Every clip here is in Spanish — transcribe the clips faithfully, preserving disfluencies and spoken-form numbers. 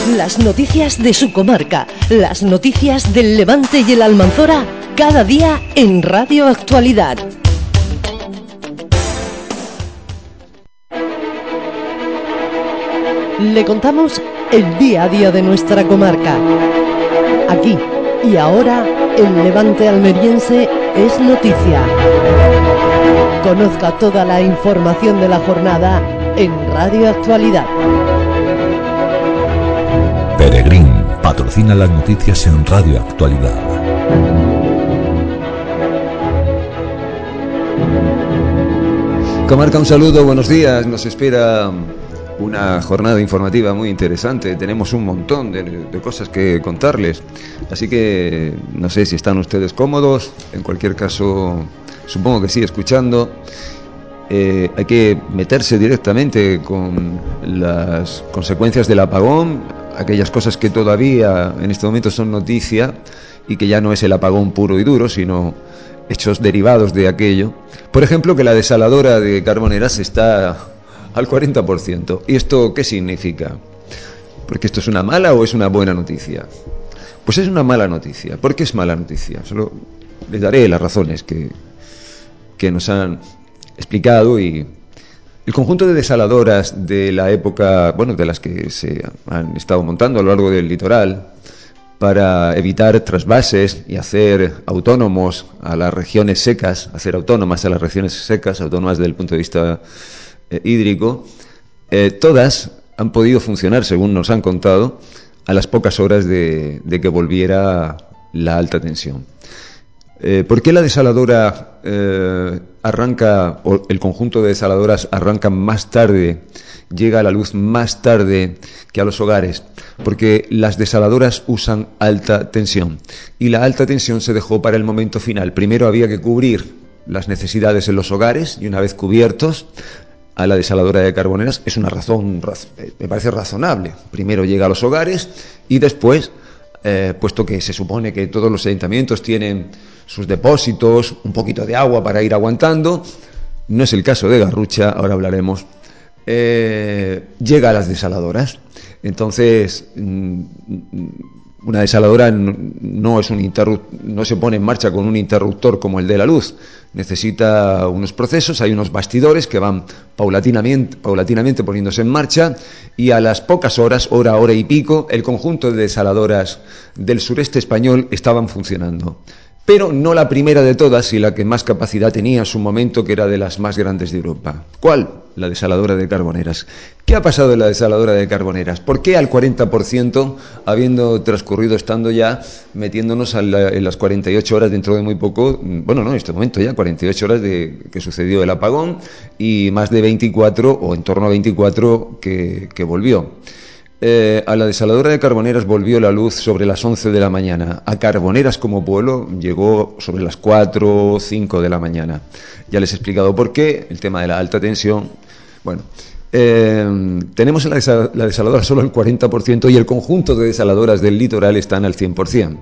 Las noticias de su comarca, las noticias del Levante y el Almanzora, cada día en Radio Actualidad. Le contamos el día a día de nuestra comarca. Aquí y ahora, el Levante almeriense es noticia. Conozca toda la información de la jornada en Radio Actualidad. Peregrín patrocina las noticias en Radio Actualidad. Comarca, un saludo, buenos días. Nos espera una jornada informativa muy interesante. Tenemos un montón de, de cosas que contarles. Así que no sé si están ustedes cómodos. En cualquier caso, supongo que sí, escuchando. Eh, hay que meterse directamente con las consecuencias del apagón, aquellas cosas que todavía en este momento son noticia y que ya no es el apagón puro y duro, sino hechos derivados de aquello. Por ejemplo, que la desaladora de Carboneras está al cuarenta por ciento. ¿Y esto qué significa? ¿Porque esto es una mala o es una buena noticia? Pues es una mala noticia. ¿Por qué es mala noticia? Solo les daré las razones que, que nos han explicado. Y el conjunto de desaladoras de la época, bueno, de las que se han estado montando a lo largo del litoral para evitar trasvases y hacer autónomos a las regiones secas, hacer autónomas a las regiones secas, autónomas desde el punto de vista eh, hídrico, eh, todas han podido funcionar, según nos han contado, a las pocas horas de, de que volviera la alta tensión. Eh, ¿Por qué la desaladora eh, arranca, o el conjunto de desaladoras arranca más tarde, llega a la luz más tarde que a los hogares? Porque las desaladoras usan alta tensión y la alta tensión se dejó para el momento final. Primero había que cubrir las necesidades en los hogares y una vez cubiertos, a la desaladora de Carboneras es una razón, me parece razonable. Primero llega a los hogares y después, eh, puesto que se supone que todos los ayuntamientos tienen sus depósitos, un poquito de agua para ir aguantando, no es el caso de Garrucha, ahora hablaremos, eh, llega a las desaladoras. Entonces, una desaladora no es un interrup- no se pone en marcha con un interruptor como el de la luz. Necesita unos procesos, hay unos bastidores que van paulatinamente, paulatinamente poniéndose en marcha, y a las pocas horas, hora, hora y pico, el conjunto de desaladoras del sureste español estaban funcionando. Pero no la primera de todas y la que más capacidad tenía en su momento, que era de las más grandes de Europa. ¿Cuál? La desaladora de Carboneras. ¿Qué ha pasado en la desaladora de Carboneras? ¿Por qué al cuarenta por ciento, habiendo transcurrido, estando ya metiéndonos a la, en las cuarenta y ocho horas dentro de muy poco, bueno, no, en este momento ya, cuarenta y ocho horas de que sucedió el apagón y más de veinticuatro o en torno a veinticuatro que, que volvió? Eh, a la desaladora de Carboneras volvió la luz sobre las once de la mañana. A Carboneras como pueblo llegó sobre las cuatro o cinco de la mañana. Ya les he explicado por qué, el tema de la alta tensión. Bueno, eh, tenemos en la, desal- la desaladora solo el cuarenta por ciento y el conjunto de desaladoras del litoral están al cien por ciento.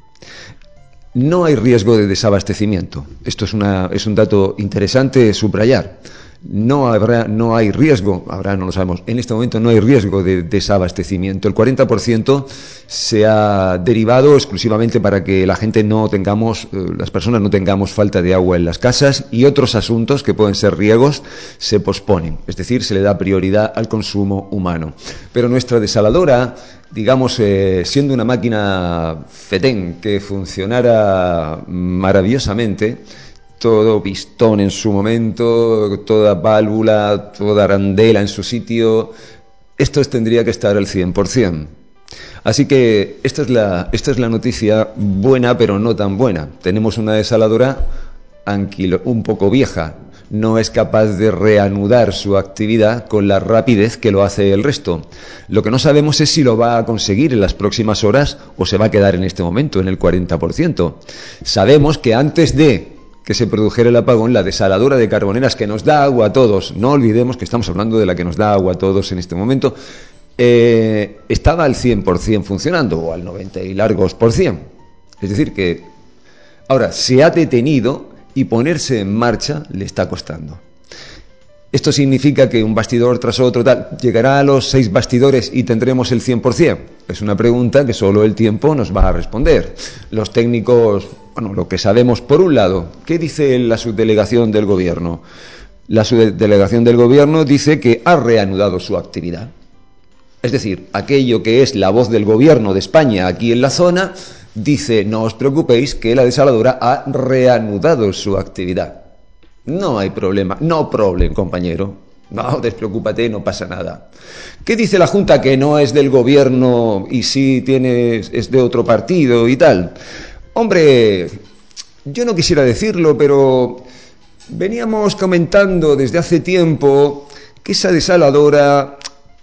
No hay riesgo de desabastecimiento. Esto es, una, es un dato interesante subrayar. No habrá, no hay riesgo, habrá, no lo sabemos, en este momento no hay riesgo de desabastecimiento. El cuarenta por ciento se ha derivado exclusivamente para que la gente no tengamos, eh, las personas no tengamos falta de agua en las casas, y otros asuntos que pueden ser riegos se posponen, es decir, se le da prioridad al consumo humano. Pero nuestra desaladora, digamos, eh, siendo una máquina fetén que funcionara maravillosamente, todo pistón en su momento, toda válvula, toda arandela en su sitio, esto tendría que estar al cien por ciento. Así que esta es la, esta es la noticia buena, pero no tan buena. Tenemos una desaladora anquilo, un poco vieja, no es capaz de reanudar su actividad con la rapidez que lo hace el resto. Lo que no sabemos es si lo va a conseguir en las próximas horas o se va a quedar en este momento en el cuarenta por ciento. Sabemos que antes de que se produjera el apagón, la desaladora de Carboneras, que nos da agua a todos, no olvidemos que estamos hablando de la que nos da agua a todos en este momento, eh, estaba al cien por ciento funcionando, o al noventa y largos por cien. Es decir, que ahora se ha detenido y ponerse en marcha le está costando. Esto significa que un bastidor tras otro tal, ¿llegará a los seis bastidores y tendremos el cien por ciento? Es una pregunta que solo el tiempo nos va a responder. Los técnicos, bueno, lo que sabemos por un lado, ¿qué dice la subdelegación del gobierno? La subdelegación del gobierno dice que ha reanudado su actividad. Es decir, aquello que es la voz del gobierno de España aquí en la zona, dice, no os preocupéis que la desaladora ha reanudado su actividad. No hay problema, no problem, compañero. No, despreocúpate, no pasa nada. ¿Qué dice la Junta que no es del gobierno y sí tiene, es de otro partido y tal? Hombre, yo no quisiera decirlo, pero veníamos comentando desde hace tiempo que esa desaladora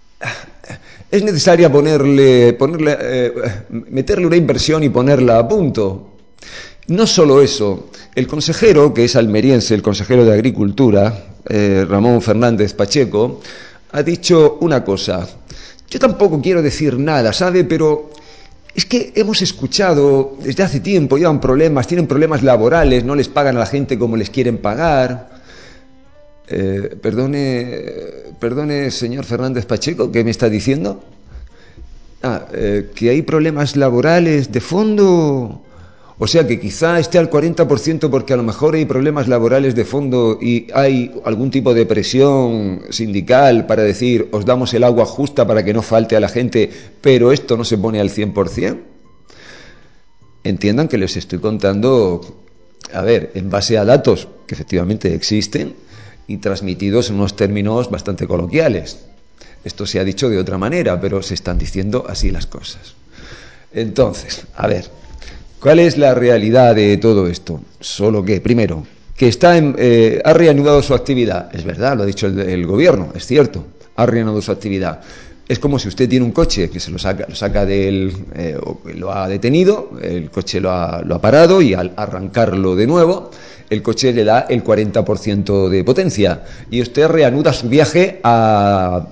es necesaria ponerle, ponerle eh, meterle una inversión y ponerla a punto. No solo eso, el consejero, que es almeriense, el consejero de Agricultura, eh, Ramón Fernández Pacheco, ha dicho una cosa. Yo tampoco quiero decir nada, ¿sabe? Pero es que hemos escuchado desde hace tiempo, llevan problemas, tienen problemas laborales, no les pagan a la gente como les quieren pagar. Eh, perdone, perdone, señor Fernández Pacheco, ¿qué me está diciendo? Ah, eh, que hay problemas laborales de fondo. O sea que quizá esté al cuarenta por ciento porque a lo mejor hay problemas laborales de fondo y hay algún tipo de presión sindical para decir, os damos el agua justa para que no falte a la gente, pero esto no se pone al cien por ciento. Entiendan que les estoy contando, a ver, en base a datos que efectivamente existen y transmitidos en unos términos bastante coloquiales. Esto se ha dicho de otra manera, pero se están diciendo así las cosas. Entonces, a ver, ¿cuál es la realidad de todo esto? Solo que, primero, que está en, eh, ha reanudado su actividad. Es verdad, lo ha dicho el, el gobierno, es cierto, ha reanudado su actividad. Es como si usted tiene un coche que se lo saca, lo saca del, eh, lo ha detenido, el coche lo ha, lo ha parado y al arrancarlo de nuevo, el coche le da el cuarenta por ciento de potencia y usted reanuda su viaje a...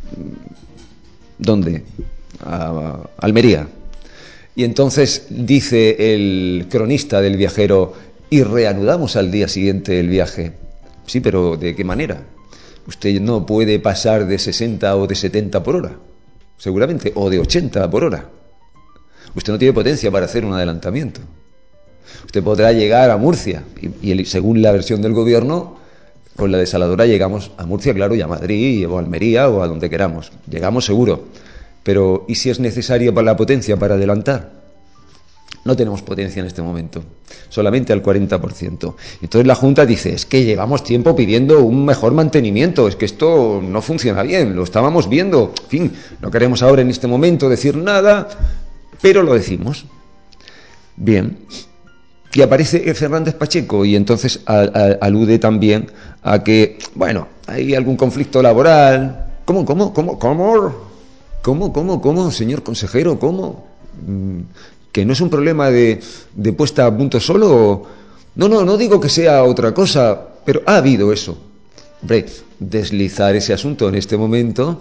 ¿Dónde? A Almería. Y entonces dice el cronista del viajero, y reanudamos al día siguiente el viaje. Sí, pero ¿de qué manera? Usted no puede pasar de sesenta o de setenta por hora, seguramente, o de ochenta por hora. Usted no tiene potencia para hacer un adelantamiento. Usted podrá llegar a Murcia, y, y según la versión del gobierno, con la desaladora llegamos a Murcia, claro, y a Madrid, o a Almería, o a donde queramos. Llegamos seguro. Pero, ¿y si es necesaria para la potencia para adelantar? No tenemos potencia en este momento, solamente al cuarenta por ciento. Entonces la Junta dice, es que llevamos tiempo pidiendo un mejor mantenimiento, es que esto no funciona bien, lo estábamos viendo. En fin, no queremos ahora en este momento decir nada, pero lo decimos. Bien. Y aparece Fernández Pacheco y entonces a, a, alude también a que, bueno, hay algún conflicto laboral. ¿Cómo, cómo, cómo, cómo? ¿Cómo, cómo, cómo, señor consejero? ¿Cómo? ¿Que no es un problema de, de puesta a punto solo? No, no, no digo que sea otra cosa, pero ha habido eso. Hombre, deslizar ese asunto en este momento,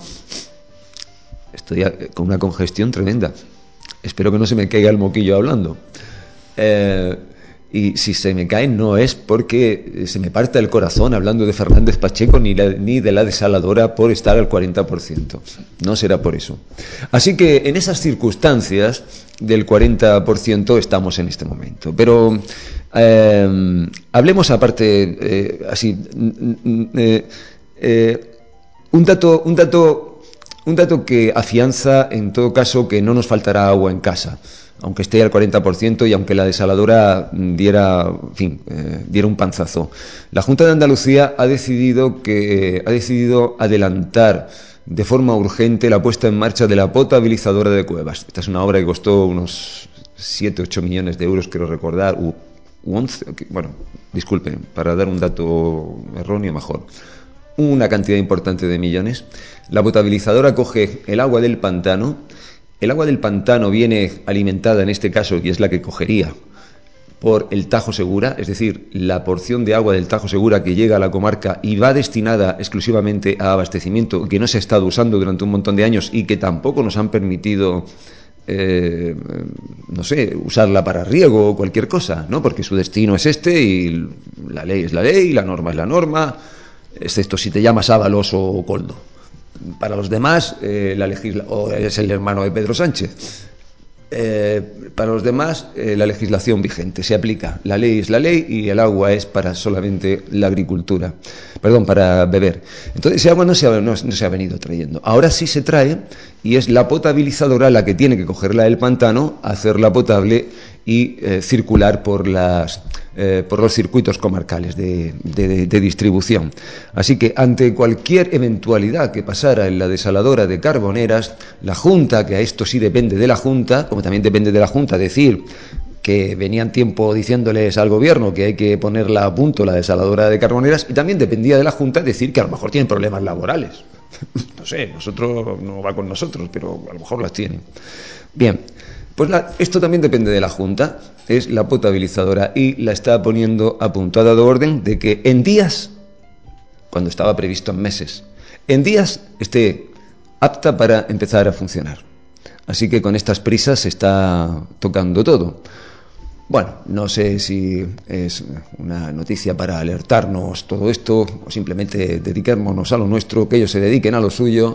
estoy con una congestión tremenda. Espero que no se me caiga el moquillo hablando. Eh... Y si se me cae no es porque se me parta el corazón hablando de Fernández Pacheco ni, la, ni de la desaladora por estar al cuarenta por ciento. No será por eso. Así que en esas circunstancias del cuarenta por ciento estamos en este momento. Pero eh, hablemos aparte, eh, así, eh, eh, un dato, un dato, un dato que afianza en todo caso que no nos faltará agua en casa, aunque esté al cuarenta por ciento y aunque la desaladora diera, en fin, eh, diera un panzazo. La Junta de Andalucía ha decidido que eh, ha decidido adelantar de forma urgente la puesta en marcha de la potabilizadora de Cuevas. Esta es una obra que costó unos siete u ocho millones de euros, quiero recordar, u once, bueno, disculpen, para dar un dato erróneo mejor, una cantidad importante de millones. La potabilizadora coge el agua del pantano. El agua del pantano viene alimentada, en este caso, y es la que cogería, por el Tajo Segura, es decir, la porción de agua del Tajo Segura que llega a la comarca y va destinada exclusivamente a abastecimiento, que no se ha estado usando durante un montón de años y que tampoco nos han permitido, eh, no sé, usarla para riego o cualquier cosa, ¿no? Porque su destino es este y la ley es la ley, la norma es la norma. excepto si te llamas Ábalos o Coldo. Para los demás, eh, la legisla o es el hermano de Pedro Sánchez. Eh, para los demás, eh, la legislación vigente se aplica. La ley es la ley y el agua es para solamente la agricultura. Perdón, para beber. Entonces, ese agua no se ha, no, no se ha venido trayendo. Ahora sí se trae y es la potabilizadora la que tiene que cogerla del pantano, hacerla potable y eh, circular por las eh, por los circuitos comarcales de, de, de distribución. Así que ante cualquier eventualidad que pasara en la desaladora de Carboneras, la Junta, que a esto sí depende de la Junta, como también depende de la Junta decir que venían tiempo diciéndoles al gobierno que hay que ponerla a punto la desaladora de Carboneras, y también dependía de la Junta decir que a lo mejor tienen problemas laborales. No sé, nosotros no va con nosotros, pero a lo mejor las tienen. Bien. Pues la, esto también depende de la Junta, es la potabilizadora y la está poniendo a punto. Ha dado orden de que en días, cuando estaba previsto en meses, en días esté apta para empezar a funcionar. Así que con estas prisas se está tocando todo. Bueno, no sé si es una noticia para alertarnos todo esto o simplemente dediquémonos a lo nuestro, que ellos se dediquen a lo suyo.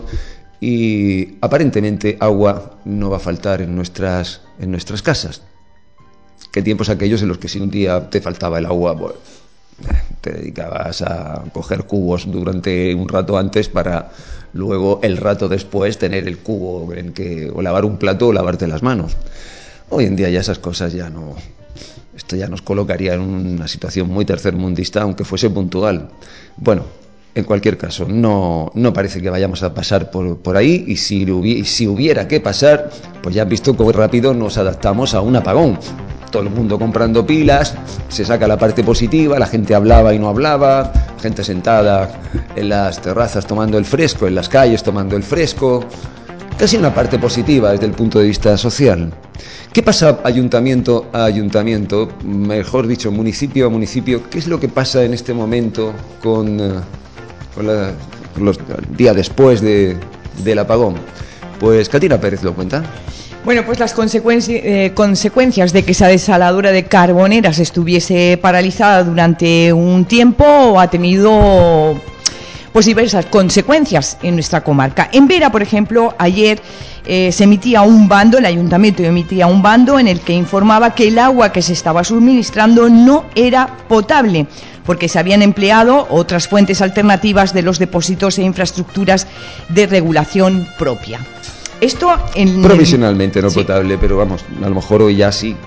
Y aparentemente agua no va a faltar en nuestras, en nuestras casas. ¿Qué tiempos aquellos en los que si un día te faltaba el agua, pues, te dedicabas a coger cubos durante un rato antes para luego el rato después tener el cubo en que o lavar un plato o lavarte las manos? Hoy en día ya esas cosas ya no... Esto ya nos colocaría en una situación muy tercermundista, aunque fuese puntual. Bueno, en cualquier caso, no, no parece que vayamos a pasar por, por ahí, y si, hubi, si hubiera que pasar, pues ya han visto cómo rápido nos adaptamos a un apagón. Todo el mundo comprando pilas, se saca la parte positiva, la gente hablaba y no hablaba, gente sentada en las terrazas tomando el fresco, en las calles tomando el fresco, casi una parte positiva desde el punto de vista social. ¿Qué pasa ayuntamiento a ayuntamiento, mejor dicho, municipio a municipio? ¿Qué es lo que pasa en este momento con... Uh, con la, los días después de, del apagón? Pues Katina Pérez lo cuenta. Bueno, pues las consecuenci- eh, consecuencias de que esa desaladora de Carboneras estuviese paralizada durante un tiempo ha tenido pues diversas consecuencias en nuestra comarca. En Vera, por ejemplo, ayer eh, se emitía un bando, el ayuntamiento emitía un bando en el que informaba que el agua que se estaba suministrando no era potable, porque se habían empleado otras fuentes alternativas de los depósitos e infraestructuras de regulación propia. Esto en provisionalmente no sí. potable, pero vamos, a lo mejor hoy ya sí.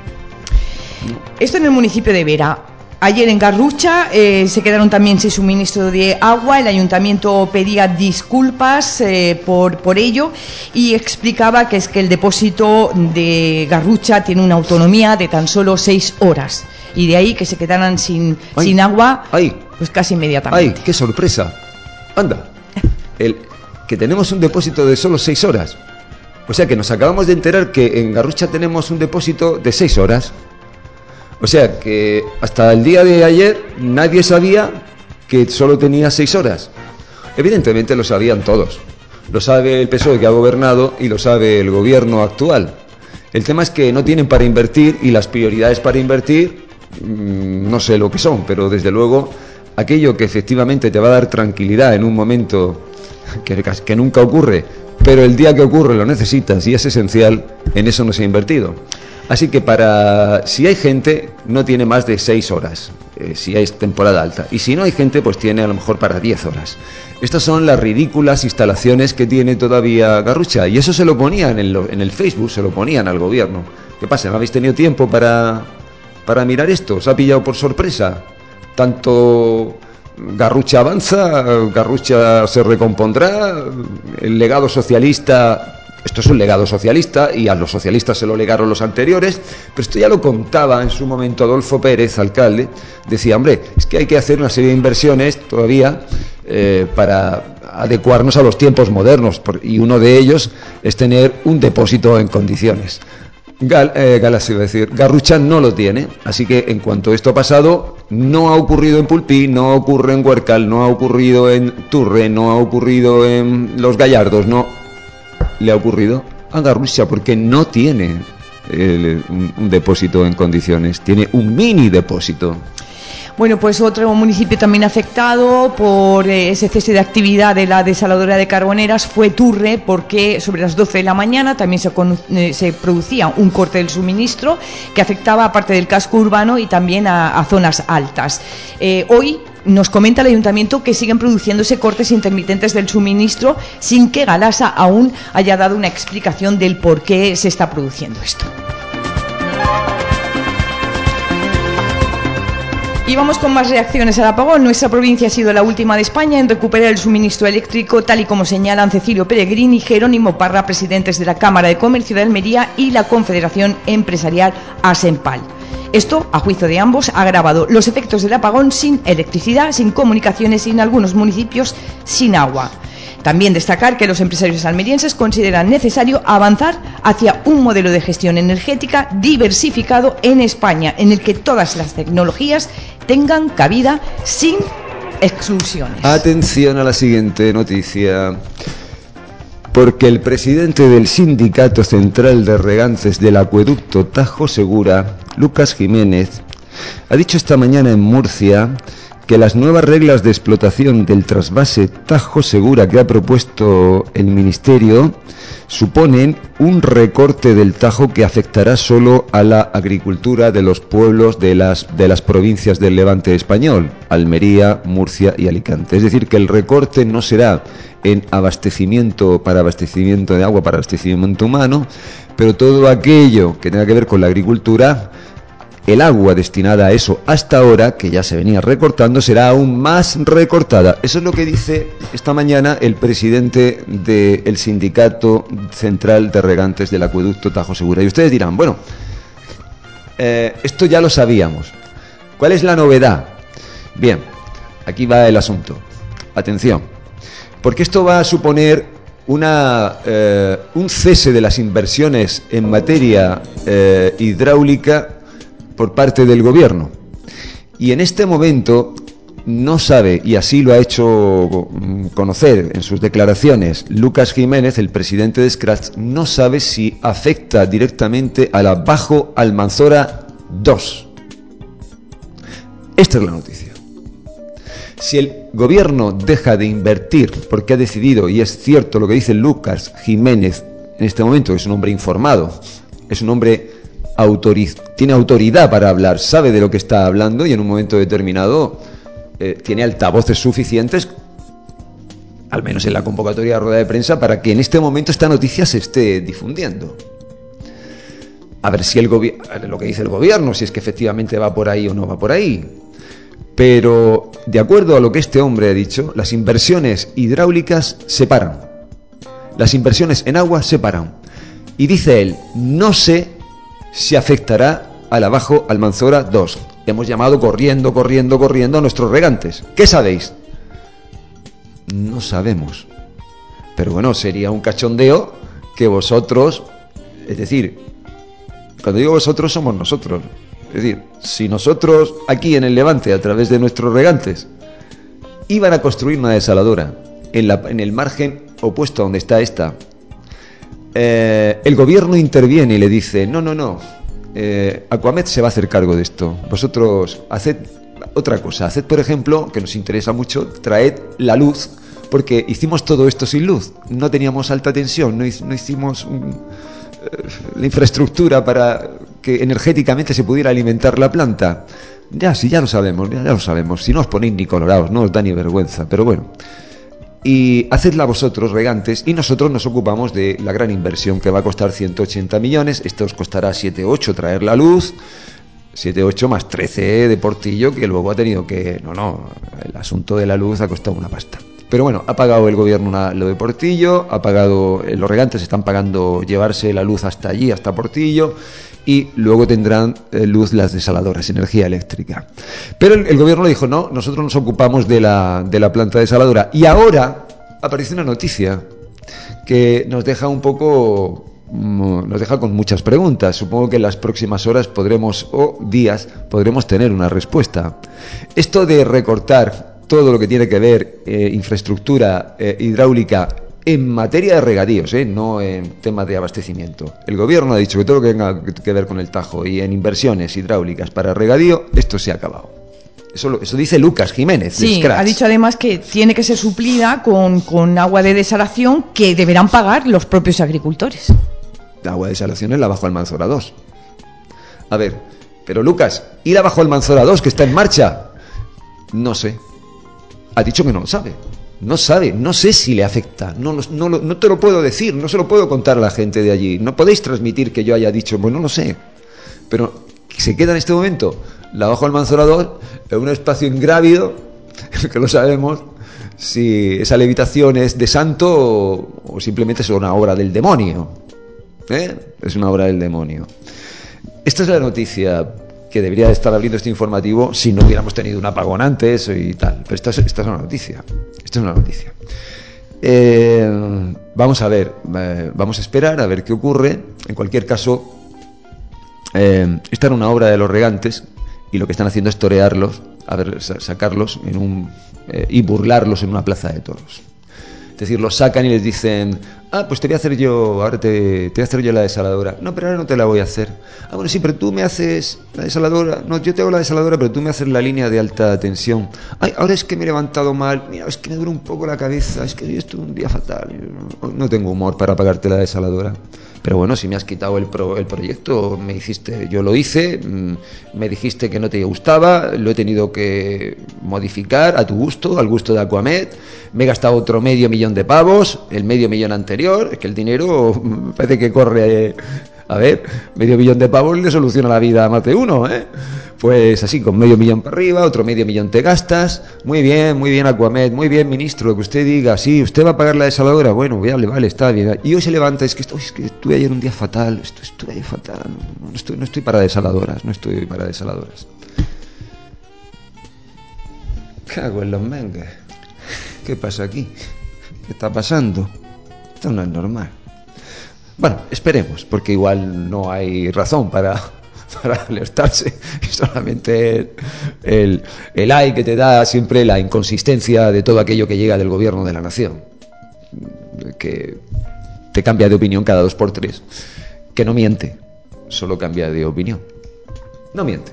Esto en el municipio de Vera. Ayer en Garrucha eh, se quedaron también sin suministro de agua. El ayuntamiento pedía disculpas eh, por, por ello y explicaba que es que el depósito de Garrucha tiene una autonomía de tan solo seis horas. Y de ahí que se quedaran sin, ay, sin agua, ay, pues casi inmediatamente. ¡Ay, qué sorpresa! Anda, el, que tenemos un depósito de solo seis horas. O sea que nos acabamos de enterar que en Garrucha tenemos un depósito de seis horas. O sea que hasta el día de ayer nadie sabía que solo tenía seis horas. Evidentemente lo sabían todos. Lo sabe el P S O E, que ha gobernado, y lo sabe el gobierno actual. El tema es que no tienen para invertir, y las prioridades para invertir mmm, no sé lo que son, pero desde luego aquello que efectivamente te va a dar tranquilidad en un momento que, que nunca ocurre, pero el día que ocurre lo necesitas y es esencial, en eso no se ha invertido. Así que para si hay gente, no tiene más de seis horas, eh, si es temporada alta. Y si no hay gente, pues tiene a lo mejor para diez horas. Estas son las ridículas instalaciones que tiene todavía Garrucha. Y eso se lo ponían en, lo, en el Facebook, se lo ponían al gobierno. ¿Qué pasa? ¿No habéis tenido tiempo para, para mirar esto? ¿Os ha pillado por sorpresa? Tanto Garrucha avanza, Garrucha se recompondrá, el legado socialista... Esto es un legado socialista y a los socialistas se lo legaron los anteriores, pero esto ya lo contaba en su momento Adolfo Pérez, alcalde. Decía, hombre, es que hay que hacer una serie de inversiones todavía eh, para adecuarnos a los tiempos modernos, y uno de ellos es tener un depósito en condiciones. Gal, eh, Galas iba a decir, Garrucha no lo tiene, así que en cuanto esto ha pasado, no ha ocurrido en Pulpí, no ocurre en Huercal, no ha ocurrido en Turre, no ha ocurrido en Los Gallardos, no... le ha ocurrido a Garrucha porque no tiene el, un, un depósito en condiciones, tiene un mini depósito. Bueno, pues otro municipio también afectado por eh, ese cese de actividad de la desaladora de Carboneras fue Turre, porque sobre las doce de la mañana también se, eh, se producía un corte del suministro que afectaba a parte del casco urbano y también a, a zonas altas. Eh, hoy nos comenta el ayuntamiento que siguen produciéndose cortes intermitentes del suministro sin que Galasa aún haya dado una explicación del por qué se está produciendo esto. Y vamos con más reacciones al apagón. Nuestra provincia ha sido la última de España en recuperar el suministro eléctrico, tal y como señalan Cecilio Peregrini y Jerónimo Parra, presidentes de la Cámara de Comercio de Almería y la Confederación Empresarial Asempal. Esto, a juicio de ambos, ha agravado los efectos del apagón sin electricidad, sin comunicaciones y en algunos municipios sin agua. También destacar que los empresarios almerienses consideran necesario avanzar hacia un modelo de gestión energética diversificado en España, en el que todas las tecnologías tengan cabida sin exclusiones. Atención a la siguiente noticia, porque el presidente del Sindicato Central de Regantes del Acueducto Tajo Segura, Lucas Jiménez, ha dicho esta mañana en Murcia que las nuevas reglas de explotación del trasvase Tajo Segura que ha propuesto el Ministerio suponen un recorte del Tajo que afectará solo a la agricultura de los pueblos de las, de las provincias del Levante español, Almería, Murcia y Alicante. Es decir, que el recorte no será en abastecimiento para abastecimiento de agua, para abastecimiento humano, pero todo aquello que tenga que ver con la agricultura, el agua destinada a eso hasta ahora, que ya se venía recortando, será aún más recortada. Eso es lo que dice esta mañana el presidente del Sindicato Central de Regantes del Acueducto Tajo Segura. Y ustedes dirán, bueno, eh, esto ya lo sabíamos. ¿Cuál es la novedad? Bien, aquí va el asunto. Atención, porque esto va a suponer una, eh, un cese de las inversiones en materia eh, hidráulica por parte del gobierno, y en este momento no sabe, y así lo ha hecho conocer en sus declaraciones Lucas Jiménez, el presidente de Scratch, no sabe si afecta directamente a la Bajo Almanzora dos. Esta es la noticia. Si el gobierno deja de invertir porque ha decidido, y es cierto lo que dice Lucas Jiménez en este momento, que es un hombre informado, es un hombre Autoriz, tiene autoridad para hablar, sabe de lo que está hablando y en un momento determinado eh, tiene altavoces suficientes, al menos en la convocatoria de rueda de prensa, para que en este momento esta noticia se esté difundiendo. A ver si el gobierno, lo que dice el gobierno, si es que efectivamente va por ahí o no va por ahí. Pero de acuerdo a lo que este hombre ha dicho, las inversiones hidráulicas se paran, las inversiones en agua se paran. Y dice él, no sé si afectará a la Bajo Almanzora dos. Hemos llamado corriendo, corriendo, corriendo a nuestros regantes. ¿Qué sabéis? No sabemos. Pero bueno, sería un cachondeo que vosotros, es decir, cuando digo vosotros somos nosotros. Es decir, si nosotros aquí en el Levante, a través de nuestros regantes, iban a construir una desaladora en, la, en el margen opuesto a donde está esta, Eh, el gobierno interviene y le dice, no, no, no, eh, Aquamed se va a hacer cargo de esto, vosotros haced otra cosa, haced por ejemplo, que nos interesa mucho, traed la luz, porque hicimos todo esto sin luz, no teníamos alta tensión, no, no hicimos un, eh, la infraestructura para que energéticamente se pudiera alimentar la planta. Ya, sí, ya lo sabemos, ya, ya lo sabemos, si no os ponéis ni colorados, no os da ni vergüenza, pero bueno. Y hacedla vosotros, regantes, y nosotros nos ocupamos de la gran inversión que va a costar ciento ochenta millones. Esto os costará siete ocho traer la luz, siete ocho más trece de Portillo, que luego ha tenido que... No, no, el asunto de la luz ha costado una pasta. Pero bueno, ha pagado el gobierno una, lo de Portillo, ha pagado, los regantes están pagando llevarse la luz hasta allí, hasta Portillo, y luego tendrán eh, luz las desaladoras, energía eléctrica. Pero el, el gobierno dijo, no, nosotros nos ocupamos de la, de la planta desaladora. Y ahora aparece una noticia que nos deja un poco, nos deja con muchas preguntas. Supongo que en las próximas horas podremos, o días, podremos tener una respuesta. Esto de recortar todo lo que tiene que ver eh, infraestructura eh, hidráulica en materia de regadíos, ¿eh? No en temas de abastecimiento. El gobierno ha dicho que todo lo que tenga que ver con el Tajo y en inversiones hidráulicas para regadío, esto se ha acabado. Eso, lo, eso dice Lucas Jiménez. Sí, ha dicho además que tiene que ser suplida con, con agua de desalación que deberán pagar los propios agricultores. La agua de desalación es la Bajo Almanzora dos. A ver, pero Lucas, ¿y la Bajo Almanzora dos que está en marcha? No sé. Ha dicho que no lo sabe. No sabe, no sé si le afecta, no, no, no te lo puedo decir, no se lo puedo contar a la gente de allí, no podéis transmitir que yo haya dicho, pues no lo sé, pero se queda en este momento la Bajo Almanzora dos en un espacio ingrávido, que lo sabemos, si esa levitación es de santo o, o simplemente es una obra del demonio, ¿eh? Es una obra del demonio. Esta es la noticia que debería de estar abriendo este informativo si no hubiéramos tenido un apagón antes y tal. Pero esta es, esta es una noticia. Esta es una noticia. Eh, vamos a ver, eh, vamos a esperar a ver qué ocurre. En cualquier caso, eh, esta era una obra de los regantes y lo que están haciendo es torearlos, a ver, sacarlos en un, eh, y burlarlos en una plaza de toros. Es decir, los sacan y les dicen, ah, pues te voy a hacer yo, ahora te, te voy a hacer yo la desaladora. No, pero ahora no te la voy a hacer. Ah, bueno, sí, pero tú me haces la desaladora. No, yo te hago la desaladora, pero tú me haces la línea de alta tensión. Ay, ahora es que me he levantado mal. Mira, es que me duele un poco la cabeza. Es que hoy estuve un día fatal. No, no tengo humor para pagarte la desaladora. Pero bueno, si me has quitado el, pro, el proyecto, me hiciste, yo lo hice, me dijiste que no te gustaba, lo he tenido que modificar a tu gusto, al gusto de Aquamed, me he gastado otro medio millón de pavos, el medio millón anterior, es que el dinero parece que corre, a ver, medio millón de pavos le soluciona la vida a más de uno, ¿eh? Pues así, con medio millón para arriba, otro medio millón te gastas, muy bien, muy bien Aquamed, muy bien ministro, lo que usted diga, sí, usted va a pagar la desaladora, bueno, vale, vale, está bien, y hoy se levanta, es que, estoy, es que estuve ayer un día fatal, estuve, estuve ayer fatal, no, no, estoy, no estoy para desaladoras, no estoy para desaladoras. Cago en los mengues, ¿qué pasa aquí? ¿Qué está pasando? Esto no es normal. Bueno, esperemos, porque igual no hay razón para... para alertarse, y solamente el, el ay que te da siempre la inconsistencia de todo aquello que llega del gobierno de la nación, que te cambia de opinión cada dos por tres, que no miente, solo cambia de opinión, no miente.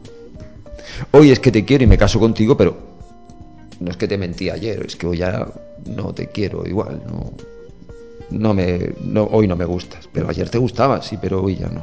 Hoy es que te quiero y me caso contigo, pero no es que te mentí ayer, es que hoy ya no te quiero igual, no, no me, no, hoy no me gustas, pero ayer te gustaba, sí, pero hoy ya no.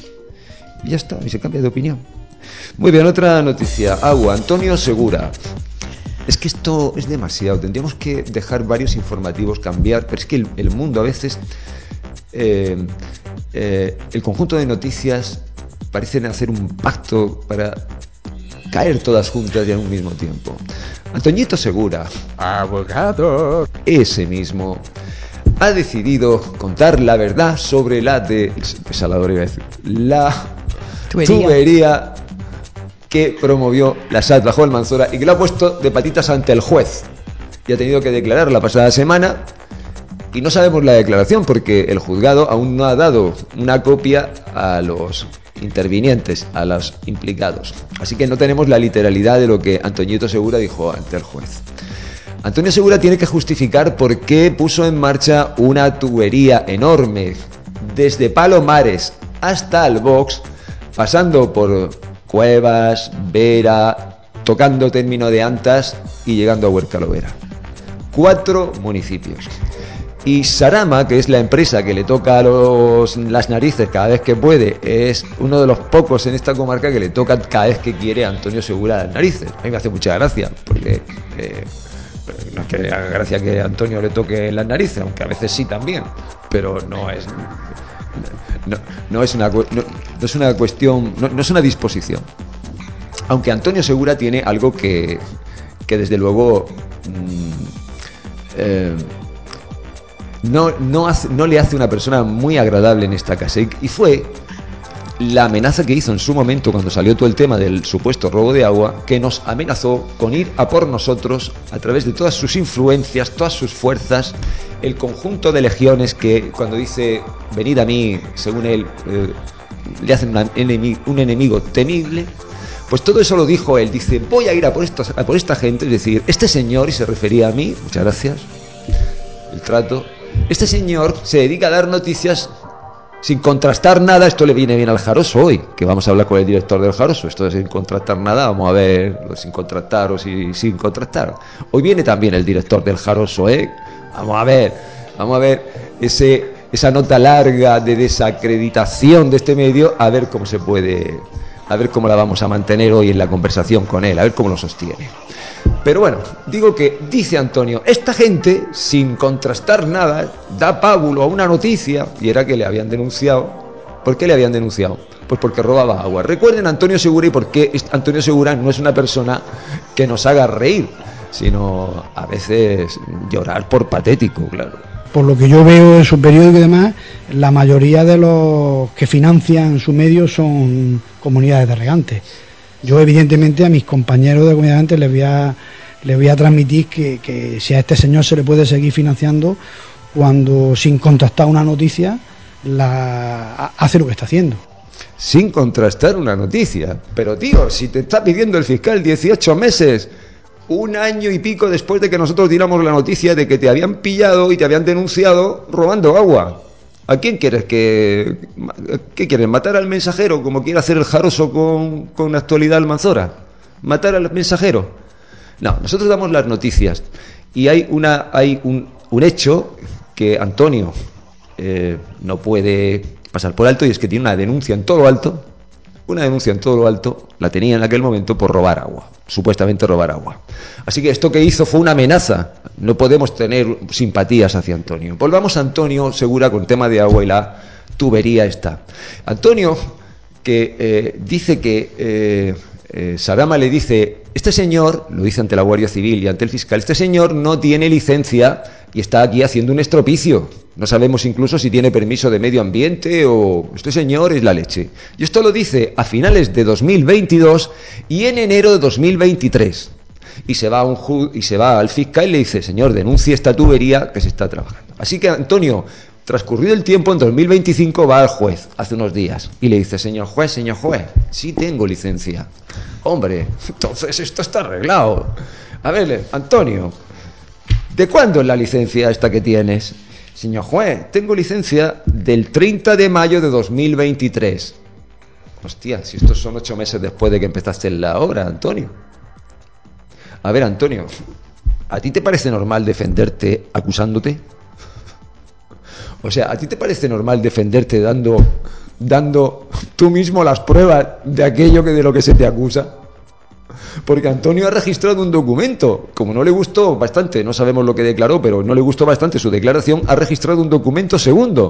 Y ya está, y se cambia de opinión. Muy bien, otra noticia. Agua, Antonio Segura. Es que esto es demasiado. Tendríamos que dejar varios informativos, cambiar. Pero es que el, el mundo a veces... Eh, eh, el conjunto de noticias parecen hacer un pacto para caer todas juntas y en un mismo tiempo. Antoñito Segura, abogado, ese mismo, ha decidido contar la verdad sobre la de... Desaladora iba a decir. La... Tubería. tubería que promovió la S A T Bajo Almanzora y que lo ha puesto de patitas ante el juez y ha tenido que declarar la pasada semana y no sabemos la declaración porque el juzgado aún no ha dado una copia a los intervinientes, a los implicados, así que no tenemos la literalidad de lo que Antoñito Segura dijo ante el juez. Antonio Segura tiene que justificar por qué puso en marcha una tubería enorme desde Palomares hasta Albox, pasando por Cuevas, Vera, tocando término de Antas y llegando a Huercalovera. Cuatro municipios. Y Sarama, que es la empresa que le toca a los, las narices cada vez que puede, es uno de los pocos en esta comarca que le toca cada vez que quiere a Antonio Segura las narices. A mí me hace mucha gracia, porque eh, no es que le haga gracia que a Antonio le toque las narices, aunque a veces sí también, pero no es... No, no, es una, no, no es una cuestión, no, no es una disposición. Aunque Antonio Segura tiene algo que, que desde luego mmm, eh, no, no, hace, no le hace una persona muy agradable en esta casa. Y, y fue la amenaza que hizo en su momento cuando salió todo el tema del supuesto robo de agua, que nos amenazó con ir a por nosotros a través de todas sus influencias, todas sus fuerzas, el conjunto de legiones que cuando dice venid a mí, según él, eh, le hacen una enemigo, un enemigo temible. Pues todo eso lo dijo él, dice voy a ir a por, estos, a por esta gente, es decir, este señor, y se refería a mí, muchas gracias, el trato, Este señor se dedica a dar noticias sin contrastar nada. Esto le viene bien al Jaroso hoy, que vamos a hablar con el director del Jaroso. Esto de sin contrastar nada, vamos a ver sin contrastar o sin, sin contrastar. Hoy viene también el director del Jaroso, ¿eh? Vamos a ver, vamos a ver ese, esa nota larga de desacreditación de este medio, a ver cómo se puede, a ver cómo la vamos a mantener hoy en la conversación con él, a ver cómo lo sostiene. Pero bueno, digo que, dice Antonio, esta gente, sin contrastar nada, da pábulo a una noticia, y era que le habían denunciado. ¿Por qué le habían denunciado? Pues porque robaba agua. Recuerden a Antonio Segura y por qué Antonio Segura no es una persona que nos haga reír, sino a veces llorar por patético, claro. Por lo que yo veo en su periódico y demás, la mayoría de los que financian su medio son comunidades de regantes. Yo evidentemente a mis compañeros de comunidades de regantes les voy a, les voy a transmitir que, que si a este señor se le puede seguir financiando cuando sin contrastar una noticia la hace lo que está haciendo. Sin contrastar una noticia. Pero tío, si te está pidiendo el fiscal dieciocho meses, un año y pico después de que nosotros diéramos la noticia de que te habían pillado y te habían denunciado robando agua. ¿A quién quieres que... ¿Qué quieres? ¿Matar al mensajero como quiere hacer el Jaroso con, con Actualidad Almanzora? ¿Matar al mensajero? No, nosotros damos las noticias y hay una hay un, un hecho que Antonio eh, no puede pasar por alto, y es que tiene una denuncia en todo lo alto, una denuncia en todo lo alto, la tenía en aquel momento por robar agua, supuestamente robar agua. Así que esto que hizo fue una amenaza. No podemos tener simpatías hacia Antonio. Volvamos a Antonio Segura con el tema de agua y la tubería esta. Antonio, que eh, dice que eh, eh, Sarama le dice, este señor, lo dice ante la Guardia Civil y ante el fiscal, este señor no tiene licencia y está aquí haciendo un estropicio. No sabemos incluso si tiene permiso de medio ambiente o... Este señor es la leche. Y esto lo dice a finales de dos mil veintidós y en enero de dos mil veintitrés. Y se va a un ju- y se va al fiscal y le dice, señor, denuncie esta tubería que se está trabajando. Así que Antonio, transcurrido el tiempo, en dos mil veinticinco va al juez, hace unos días, y le dice, señor juez, señor juez, sí tengo licencia. Hombre, entonces esto está arreglado. A ver, Antonio, ¿de cuándo es la licencia esta que tienes? Señor juez, tengo licencia del treinta de mayo de dos mil veintitrés. Hostia, si estos son ocho meses después de que empezaste la obra, Antonio. A ver, Antonio, ¿a ti te parece normal defenderte acusándote? O sea, ¿a ti te parece normal defenderte dando, dando tú mismo las pruebas de aquello que de lo que se te acusa? Porque Antonio ha registrado un documento, como no le gustó bastante, no sabemos lo que declaró, pero no le gustó bastante su declaración, ha registrado un documento segundo.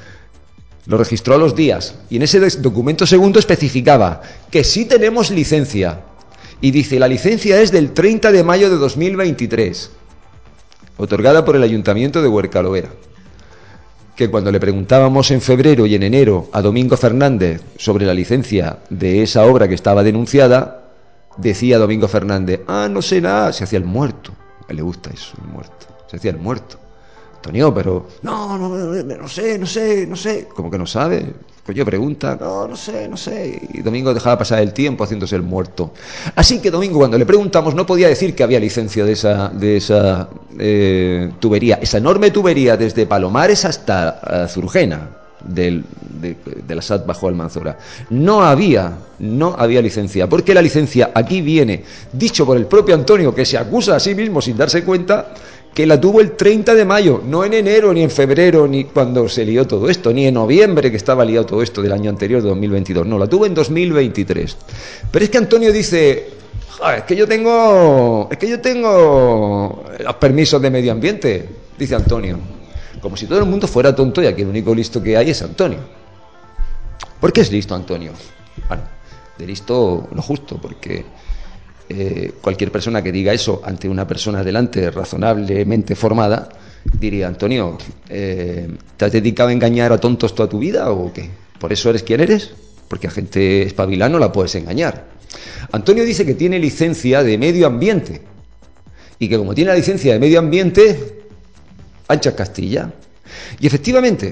Lo registró a los días, y en ese documento segundo especificaba que sí tenemos licencia. Y dice, la licencia es del treinta de mayo de dos mil veintitrés, otorgada por el Ayuntamiento de Huercalovera. Que cuando le preguntábamos en febrero y en enero a Domingo Fernández sobre la licencia de esa obra que estaba denunciada, decía Domingo Fernández, ah, no sé nada, se hacía el muerto. A él le gusta eso, el muerto, se hacía el muerto. Antonio, pero, no, no, no, no sé, no sé, no sé, como que no sabe. Pues yo pregunta, no, no sé, no sé. Y Domingo dejaba pasar el tiempo haciéndose el muerto. Así que Domingo, cuando le preguntamos, no podía decir que había licencia de esa, de esa eh, tubería, esa enorme tubería desde Palomares hasta uh, Zurgena, del, de, de la S A T bajo Almanzora. No había, no había licencia, porque la licencia aquí viene, dicho por el propio Antonio, que se acusa a sí mismo sin darse cuenta, que la tuvo el treinta de mayo, no en enero, ni en febrero, ni cuando se lió todo esto, ni en noviembre, que estaba liado todo esto del año anterior, de dos mil veintidós, no, la tuvo en dos mil veintitrés. Pero es que Antonio dice, es que yo tengo, es que yo tengo los permisos de medio ambiente, dice Antonio, como si todo el mundo fuera tonto y aquí el único listo que hay es Antonio. ¿Por qué es listo Antonio? Bueno, de listo lo justo, porque... Eh, cualquier persona que diga eso ante una persona delante razonablemente formada diría, Antonio, eh, ¿te has dedicado a engañar a tontos toda tu vida o qué? ¿Por eso eres quien eres? Porque a gente espabilada no la puedes engañar. Antonio dice que tiene licencia de medio ambiente y que como tiene la licencia de medio ambiente, ancha Castilla. Y efectivamente,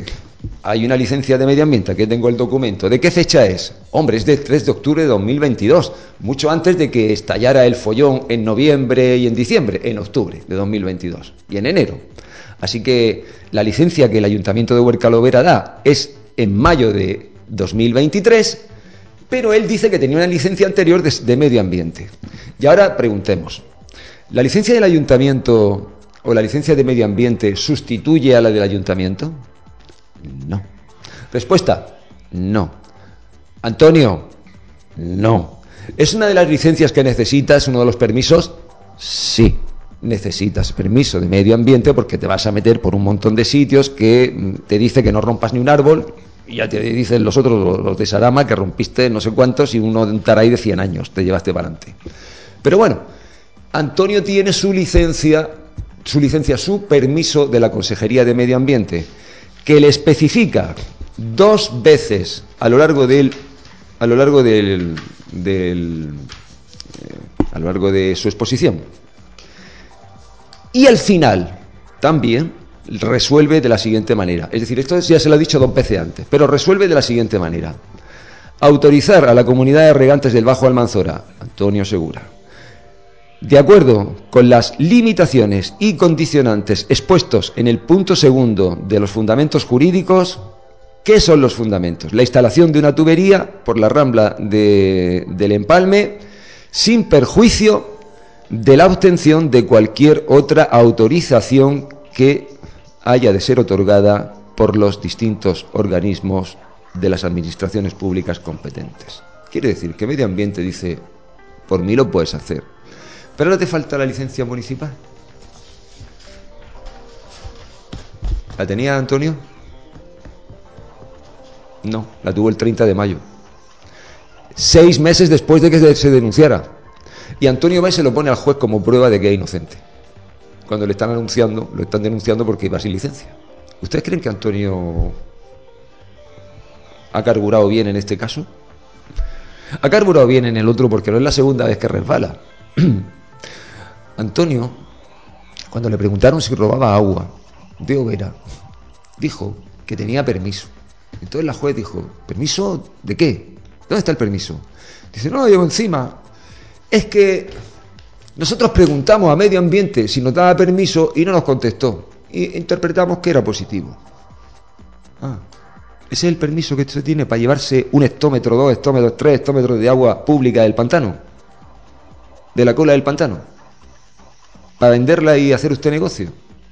hay una licencia de medio ambiente, aquí tengo el documento. ¿De qué fecha es? Hombre, es del tres de octubre de dos mil veintidós, mucho antes de que estallara el follón en noviembre y en diciembre, en octubre de dos mil veintidós y en enero. Así que la licencia que el Ayuntamiento de Huerca-Lovera da es en mayo de dos mil veintitrés, pero él dice que tenía una licencia anterior de, de medio ambiente. Y ahora preguntemos, ¿la licencia del Ayuntamiento o la licencia de medio ambiente sustituye a la del Ayuntamiento? No. Respuesta, no. Antonio, no. ¿Es una de las licencias que necesitas, uno de los permisos? Sí, necesitas permiso de medio ambiente porque te vas a meter por un montón de sitios que te dice que no rompas ni un árbol y ya te dicen los otros, los de Sarama, que rompiste no sé cuántos y uno de un taray de cien años te llevaste para adelante. Pero bueno, Antonio tiene su licencia, su licencia, su permiso de la Consejería de Medio Ambiente, que le especifica dos veces a lo largo del a lo largo del, del eh, a lo largo de su exposición, y al final también resuelve de la siguiente manera, es decir, esto ya se lo ha dicho dos veces antes, pero resuelve de la siguiente manera: autorizar a la comunidad de regantes del Bajo Almanzora, Antonio Segura, de acuerdo con las limitaciones y condicionantes expuestos en el punto segundo de los fundamentos jurídicos. ¿Qué son los fundamentos? La instalación de una tubería por la rambla de, del empalme sin perjuicio de la obtención de cualquier otra autorización que haya de ser otorgada por los distintos organismos de las administraciones públicas competentes. Quiere decir que Medio Ambiente dice, por mí lo puedes hacer, pero no te falta la licencia municipal. ¿La tenía Antonio? No, la tuvo el treinta de mayo. Seis meses después de que se denunciara. Y Antonio va y se lo pone al juez como prueba de que es inocente. Cuando le están anunciando, lo están denunciando porque iba sin licencia. ¿Ustedes creen que Antonio ha carburado bien en este caso? Ha carburado bien en el otro porque no es la segunda vez que resbala. Antonio, cuando le preguntaron si robaba agua de Overa, dijo que tenía permiso. Entonces la juez dijo, ¿permiso de qué? ¿Dónde está el permiso? Dice, no lo llevo encima. Es que nosotros preguntamos a Medio Ambiente si nos daba permiso y no nos contestó. Y interpretamos que era positivo. Ah, ese es el permiso que usted tiene para llevarse un hectómetro, dos hectómetros, tres hectómetros de agua pública del pantano, de la cola del pantano, para venderla y hacer usted negocio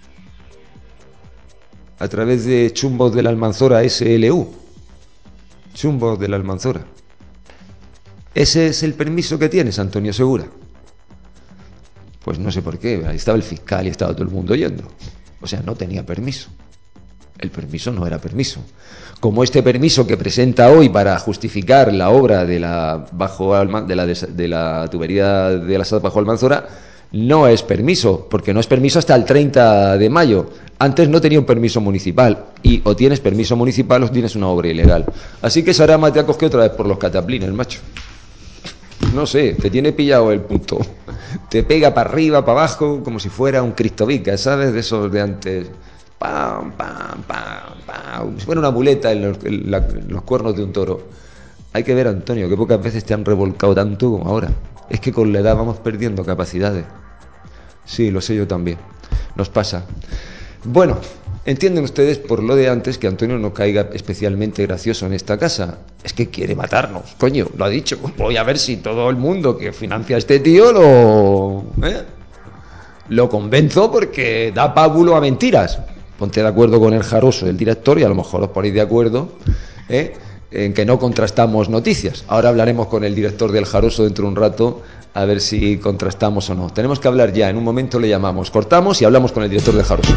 a través de Chumbos de la Almanzora S L U. Chumbos de la Almanzora. ¿Ese es el permiso que tienes, Antonio Segura? Pues no sé por qué, ahí estaba el fiscal y estaba todo el mundo oyendo. O sea, no tenía permiso. El permiso no era permiso. Como este permiso que presenta hoy para justificar la obra de la, bajo Alma, de la, de la tubería de la S A D Bajo Almanzora, no es permiso, porque no es permiso hasta el treinta de mayo. Antes no tenía un permiso municipal, y o tienes permiso municipal o tienes una obra ilegal. Así que Sarama te ha cogido otra vez por los cataplines, macho. No sé, te tiene pillado el punto. Te pega para arriba, para abajo, como si fuera un cristovica, ¿sabes? De esos de antes. Pam, pam, pam, pam. Si fuera una muleta en los, en la, en los cuernos de un toro. Hay que ver, Antonio, que pocas veces te han revolcado tanto como ahora. Es que con la edad vamos perdiendo capacidades. Sí, lo sé yo también. Nos pasa. Bueno, entienden ustedes por lo de antes que Antonio no caiga especialmente gracioso en esta casa. Es que quiere matarnos, coño, lo ha dicho. Voy a ver si todo el mundo que financia a este tío lo... ¿eh? Lo convenzo porque da pábulo a mentiras. Ponte de acuerdo con el Jaroso, el director, y a lo mejor os ponéis de acuerdo, ¿eh? en que no contrastamos noticias. Ahora hablaremos con el director del Jaroso dentro de un rato a ver si contrastamos o no. Tenemos que hablar ya, en un momento le llamamos. Cortamos y hablamos con el director del Jaroso.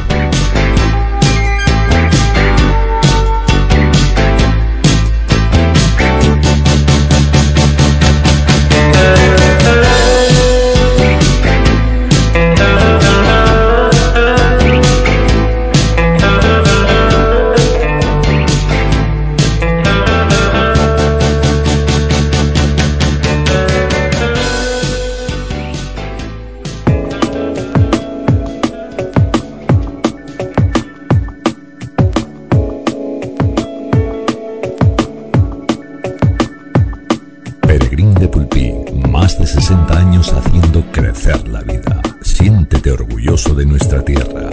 Más de sesenta años haciendo crecer la vida. Siéntete orgulloso de nuestra tierra.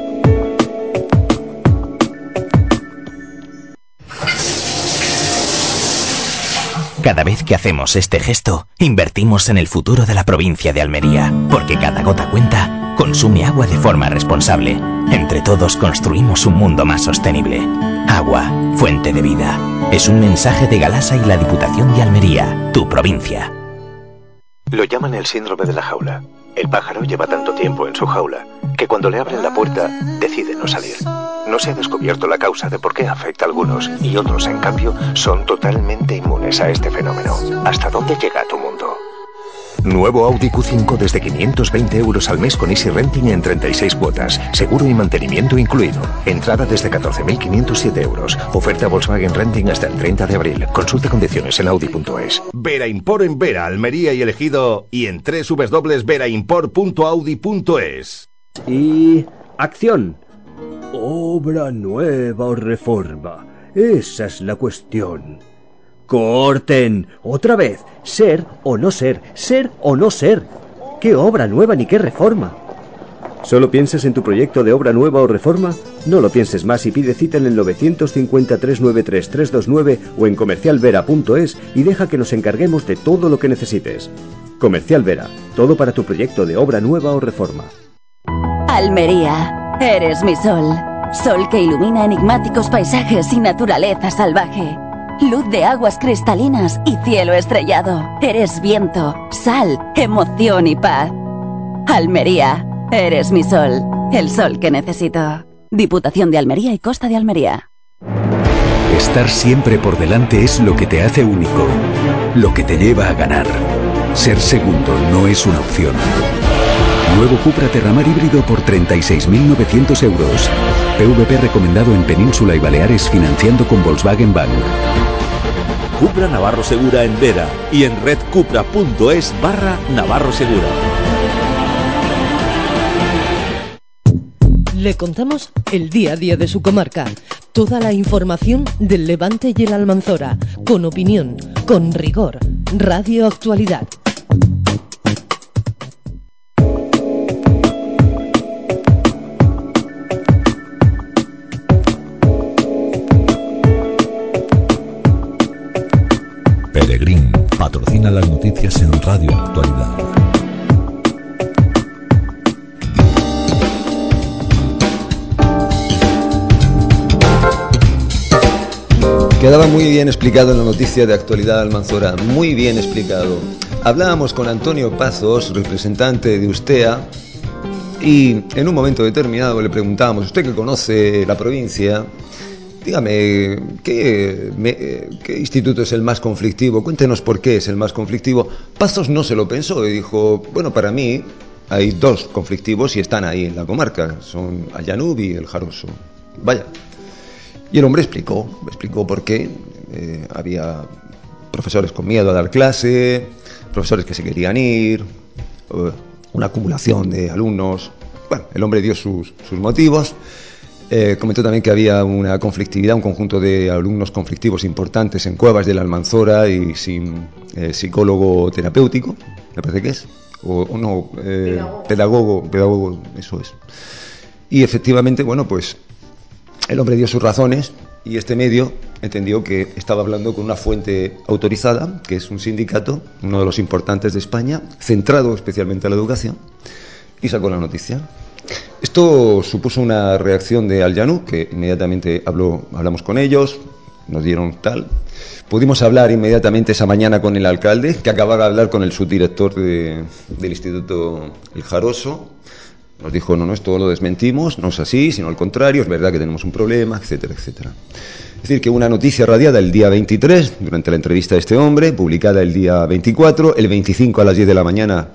Cada vez que hacemos este gesto, invertimos en el futuro de la provincia de Almería, porque cada gota cuenta, consume agua de forma responsable. Entre todos construimos un mundo más sostenible. Agua, fuente de vida. Es un mensaje de Galasa y la Diputación de Almería, tu provincia. Lo llaman el síndrome de la jaula. El pájaro lleva tanto tiempo en su jaula que cuando le abren la puerta decide no salir. No se ha descubierto la causa de por qué afecta a algunos y otros, en cambio, son totalmente inmunes a este fenómeno. ¿Hasta dónde llega tu mundo? Nuevo Audi Q cinco desde quinientos veinte euros al mes con Easy Renting en treinta y seis cuotas. Seguro y mantenimiento incluido. Entrada desde catorce mil quinientos siete euros. Oferta Volkswagen Renting hasta el treinta de abril. Consulta condiciones en audi punto es. Vera Import en Vera, Almería y el Ejido y en doble u doble u doble u punto vera import punto audi punto es. Y... acción. Obra nueva o reforma. Esa es la cuestión. ¡Corten! Otra vez. Ser o no ser. Ser o no ser. ¿Qué obra nueva ni qué reforma? ¿Solo piensas en tu proyecto de obra nueva o reforma? No lo pienses más y pide cita en el nueve cinco tres nueve tres tres dos nueve o en comercial vera punto es y deja que nos encarguemos de todo lo que necesites. Comercial Vera. Todo para tu proyecto de obra nueva o reforma. Almería. Eres mi sol. Sol que ilumina enigmáticos paisajes y naturaleza salvaje. Luz de aguas cristalinas y cielo estrellado. Eres viento, sal, emoción y paz. Almería, eres mi sol. El sol que necesito. Diputación de Almería y Costa de Almería. Estar siempre por delante es lo que te hace único. Lo que te lleva a ganar. Ser segundo no es una opción. Nuevo Cupra Terramar híbrido por treinta y seis mil novecientos euros. P V P recomendado en Península y Baleares financiando con Volkswagen Bank. Cupra Navarro Segura en Vera y en redcupra punto es barra Navarro Segura. Le contamos el día a día de su comarca. Toda la información del Levante y el Almanzora. Con opinión, con rigor. Radio Actualidad. Peregrín patrocina las noticias en Radio Actualidad. Quedaba muy bien explicado en la noticia de Actualidad Almanzora, muy bien explicado. Hablábamos con Antonio Pazos, representante de Ustea, y en un momento determinado le preguntábamos, usted que conoce la provincia, dígame, ¿qué, me, ¿qué instituto es el más conflictivo? Cuéntenos por qué es el más conflictivo. Pazos no se lo pensó y dijo, bueno, para mí hay dos conflictivos y están ahí en la comarca, son Allanub y el Jaroso. Vaya. Y el hombre explicó, explicó por qué. Eh, había profesores con miedo a dar clase, profesores que se querían ir, uh, una acumulación de alumnos. Bueno, el hombre dio sus, sus motivos. Eh, comentó también que había una conflictividad, un conjunto de alumnos conflictivos importantes en Cuevas de la Almanzora y sin eh, psicólogo terapéutico, me parece que es, o, o no, eh, pedagogo, pedagogo, eso es. Y efectivamente, bueno, pues el hombre dio sus razones y este medio entendió que estaba hablando con una fuente autorizada, que es un sindicato, uno de los importantes de España, centrado especialmente en la educación, y sacó la noticia. Esto supuso una reacción de Allanub, que inmediatamente habló, hablamos con ellos, nos dieron tal. Pudimos hablar inmediatamente esa mañana con el alcalde, que acababa de hablar con el subdirector de, del Instituto El Jaroso. Nos dijo, no, no, esto lo desmentimos, no es así, sino al contrario, es verdad que tenemos un problema, etcétera, etcétera. Es decir, que una noticia radiada el día veintitrés, durante la entrevista de este hombre, publicada el día veinticuatro, el veinticinco a las diez de la mañana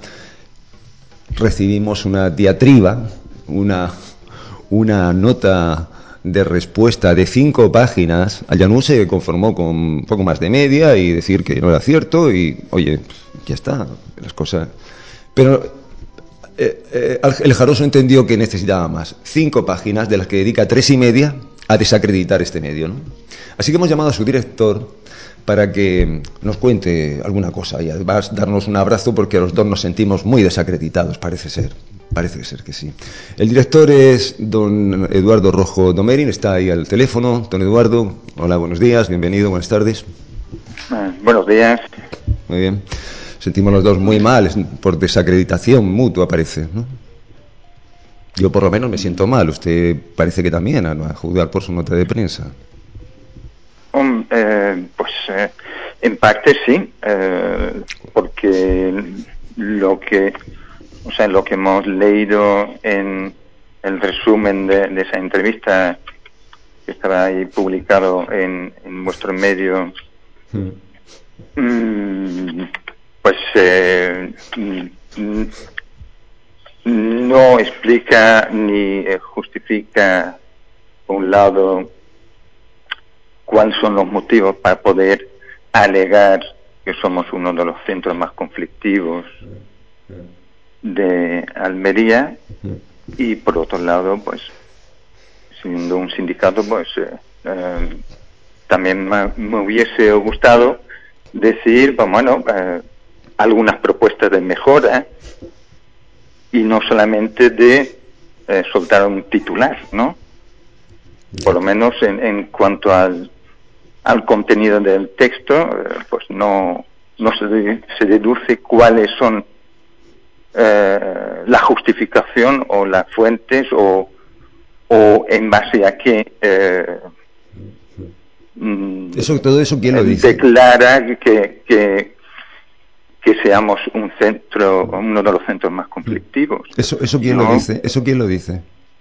recibimos una diatriba, una, una nota de respuesta de cinco páginas. Allanub se conformó con un poco más de media y decir que no era cierto y, oye, ya está, las cosas... Pero... Eh, eh, el Jaroso entendió que necesitaba más, cinco páginas de las que dedica tres y media a desacreditar este medio, ¿no? Así que hemos llamado a su director para que nos cuente alguna cosa y además darnos un abrazo, porque los dos nos sentimos muy desacreditados, parece ser. Parece ser que sí. El director es don Eduardo Rojo Domerin, está ahí al teléfono. Don Eduardo, hola, buenos días, bienvenido, buenas tardes. Ah, buenos días. Muy bien. Sentimos los dos muy mal, por desacreditación mutua, parece, ¿no? Yo por lo menos me siento mal, usted parece que también, a, a juzgar por su nota de prensa. Um, eh, pues eh, en parte sí, eh, porque lo que... O sea, lo que hemos leído en el resumen de, de esa entrevista que estaba ahí publicado en, en vuestro medio, mm. mmm, pues eh, no explica ni justifica, por un lado, cuáles son los motivos para poder alegar que somos uno de los centros más conflictivos de Almería, y por otro lado, pues siendo un sindicato, pues eh, eh, también me, me hubiese gustado decir, pues, bueno, eh, algunas propuestas de mejora y no solamente de eh, soltar un titular, ¿no? Por lo menos en, en cuanto al, al contenido del texto, eh, pues no, no se, de, se deduce cuáles son Eh, la justificación o las fuentes o, o en base a qué eh, eso, todo eso quién lo dice, declara que, que que seamos un centro, uno de los centros más conflictivos. Eso, eso quién ¿no? lo dice, eso quién lo dice.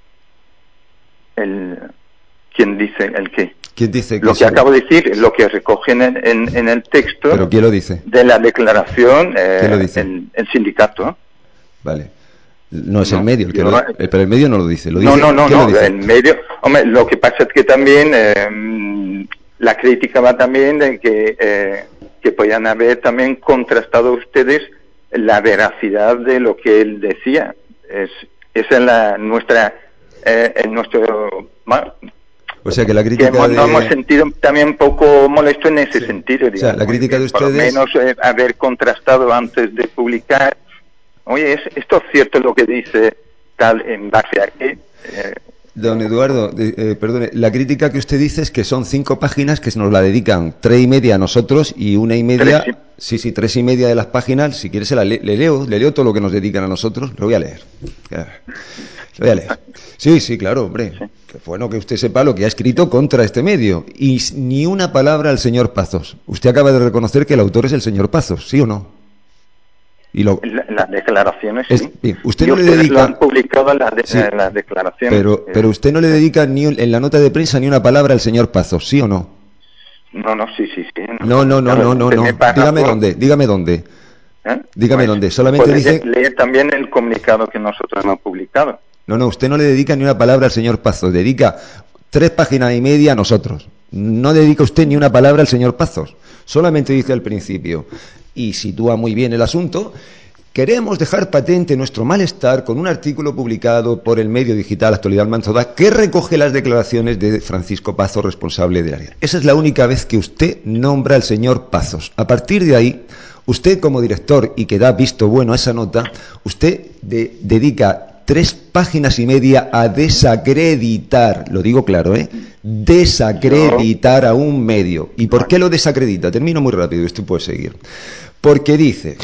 El quién dice el qué. ¿Quién dice que lo que eso... acabo de decir, lo que recogen en, en, en el texto. ¿Pero quién lo dice? De la declaración, eh, ¿Quién lo dice? El, el sindicato. Vale. No es no, el medio, el que yo, lo, eh, pero el medio no lo dice. Lo dice no, no, no, ¿quién no, lo dice? el medio. Hombre, lo que pasa es que también eh, la crítica va también de que, eh, que podían haber también contrastado ustedes la veracidad de lo que él decía. Es, esa es la, nuestra, eh, en nuestro. Bueno, o sea que la crítica que hemos, de... nos hemos sentido también un poco molesto en ese sí. sentido. Digamos, o sea, la crítica de ustedes... Por lo menos eh, haber contrastado antes de publicar. Oye, ¿esto es cierto lo que dice tal en base a qué? Eh, Don Eduardo, eh, perdone, la crítica que usted dice es que son cinco páginas que nos la dedican, tres y media a nosotros y una y media... Tres, sí. sí, sí, tres y media de las páginas, si quiere se la le, le leo, le leo todo lo que nos dedican a nosotros, lo voy a leer. Lo voy a leer. Sí, sí, claro, hombre. Sí. Que bueno que usted sepa lo que ha escrito contra este medio. Y ni una palabra al señor Pazos. Usted acaba de reconocer que el autor es el señor Pazos, ¿sí o no? Y lo, la, las declaraciones es, sí. Bien, usted no le dedica, lo han publicado las, de, sí, las declaraciones. Pero, pero usted no le dedica ni un, en la nota de prensa ni una palabra al señor Pazos, ¿sí o no? No, no, sí, sí, sí. No, no, no, no, no, no. Dígame dónde, dígame dónde. ¿Eh? Dígame pues, dónde. Solamente dice. Leer también el comunicado que nosotros hemos publicado. No, no, usted no le dedica ni una palabra al señor Pazos. Dedica tres páginas y media a nosotros. No dedica usted ni una palabra al señor Pazos. Solamente dice al principio. Y sitúa muy bien el asunto. Queremos dejar patente nuestro malestar con un artículo publicado por el medio digital Actualidad Almanzora que recoge las declaraciones de Francisco Pazos, responsable del área. Esa es la única vez que usted nombra al señor Pazos. A partir de ahí, usted como director y que da visto bueno a esa nota, usted de, dedica tres páginas y media a desacreditar, lo digo claro, ¿eh? Desacreditar a un medio. ¿Y por qué lo desacredita? Termino muy rápido, usted puede seguir. Porque dice,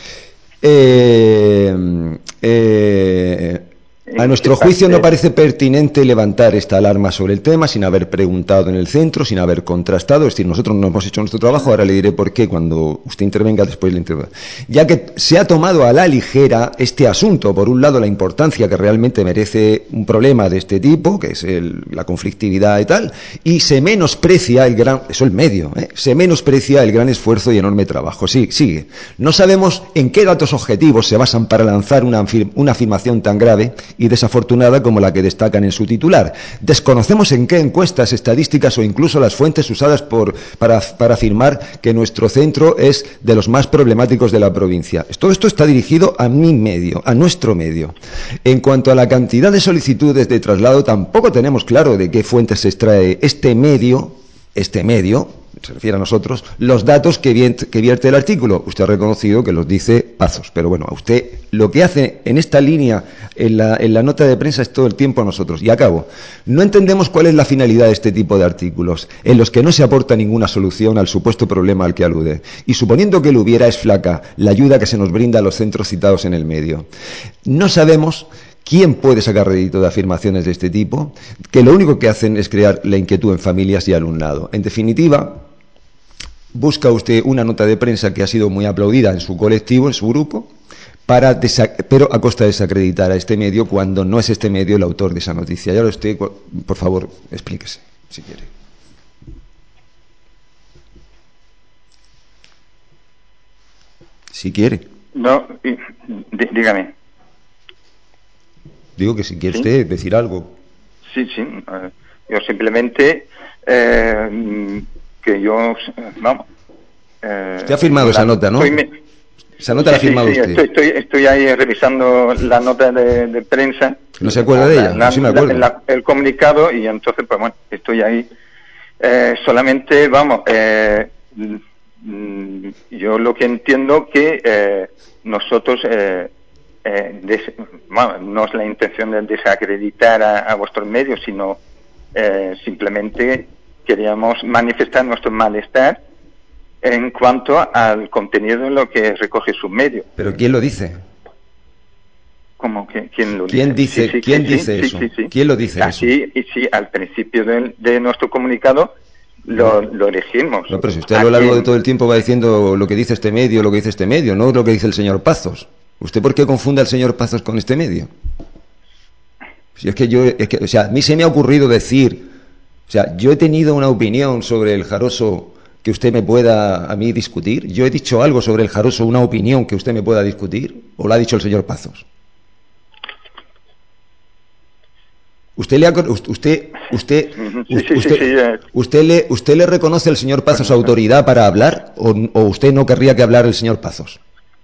eh, eh, a nuestro juicio no parece pertinente levantar esta alarma sobre el tema sin haber preguntado en el centro, sin haber contrastado. Es decir, nosotros no hemos hecho nuestro trabajo, ahora le diré por qué cuando usted intervenga, después le intervenga. Ya que se ha tomado a la ligera este asunto, por un lado la importancia que realmente merece un problema de este tipo, que es el, la conflictividad y tal, y se menosprecia el gran, eso el medio, ¿eh? se menosprecia el gran esfuerzo y enorme trabajo. Sí, sigue. No sabemos en qué datos objetivos se basan para lanzar una, una afirmación tan grave y desafortunada como la que destacan en su titular. Desconocemos en qué encuestas, estadísticas o incluso las fuentes usadas por, para, para afirmar que nuestro centro es de los más problemáticos de la provincia. Todo esto está dirigido a mi medio, a nuestro medio. En cuanto a la cantidad de solicitudes de traslado, tampoco tenemos claro de qué fuentes se extrae este medio, este medio, se refiere a nosotros, los datos que vierte, que vierte el artículo. Usted ha reconocido que los dice Pazos, pero bueno, a usted lo que hace en esta línea, en la, en la nota de prensa, es todo el tiempo a nosotros. Y acabo. No entendemos cuál es la finalidad de este tipo de artículos, en los que no se aporta ninguna solución al supuesto problema al que alude. Y suponiendo que lo hubiera, es flaca la ayuda que se nos brinda a los centros citados en el medio. No sabemos ¿quién puede sacar rédito de afirmaciones de este tipo? Que lo único que hacen es crear la inquietud en familias y alumnado. En definitiva, busca usted una nota de prensa que ha sido muy aplaudida en su colectivo, en su grupo, para pero a costa de desacreditar a este medio cuando no es este medio el autor de esa noticia. Y ahora usted, por favor, explíquese, si quiere. Si quiere. No, dí- dígame. Digo que si quiere ¿Sí? usted decir algo. Sí, sí. eh, yo simplemente eh, que yo, eh, vamos. Eh, Usted ha firmado esa nota, ¿no? estoy me- Esa nota la ha Sí, sí, firmado sí, usted. Estoy, estoy, estoy ahí revisando la nota de, de prensa. ¿No se acuerda de ella? La- Sí me la- acuerdo. la- el comunicado, y entonces, pues bueno, estoy ahí. Eh, solamente, vamos, eh, mm, yo lo que entiendo que eh, nosotros, eh, eh, des- bueno, no es la intención de desacreditar a, a vuestros medios, sino eh, simplemente queríamos manifestar nuestro malestar en cuanto al contenido de lo que recoge su medio. ¿Pero quién lo dice? ¿Cómo que quién lo ¿Quién dice? dice, Sí, sí, ¿quién sí, dice sí, eso? sí, sí. ¿Quién lo dice eso? Aquí, y sí, al principio de, de nuestro comunicado lo, lo elegimos. No, pero si usted a lo largo de todo el tiempo va diciendo lo que dice este medio, lo que dice este medio, no lo que dice el señor Pazos. ¿Usted por qué confunde al señor Pazos con este medio? Si es que yo, es que, o sea, a mí se me ha ocurrido decir, o sea, yo he tenido una opinión sobre el Jaroso que usted me pueda a mí discutir. Yo he dicho algo sobre el Jaroso, una opinión que usted me pueda discutir, o lo ha dicho el señor Pazos. Usted le ha, usted usted usted Sí, sí, sí, usted, sí, eh. usted le usted le reconoce al señor Pazos autoridad para hablar o, o usted no querría que hablara el señor Pazos.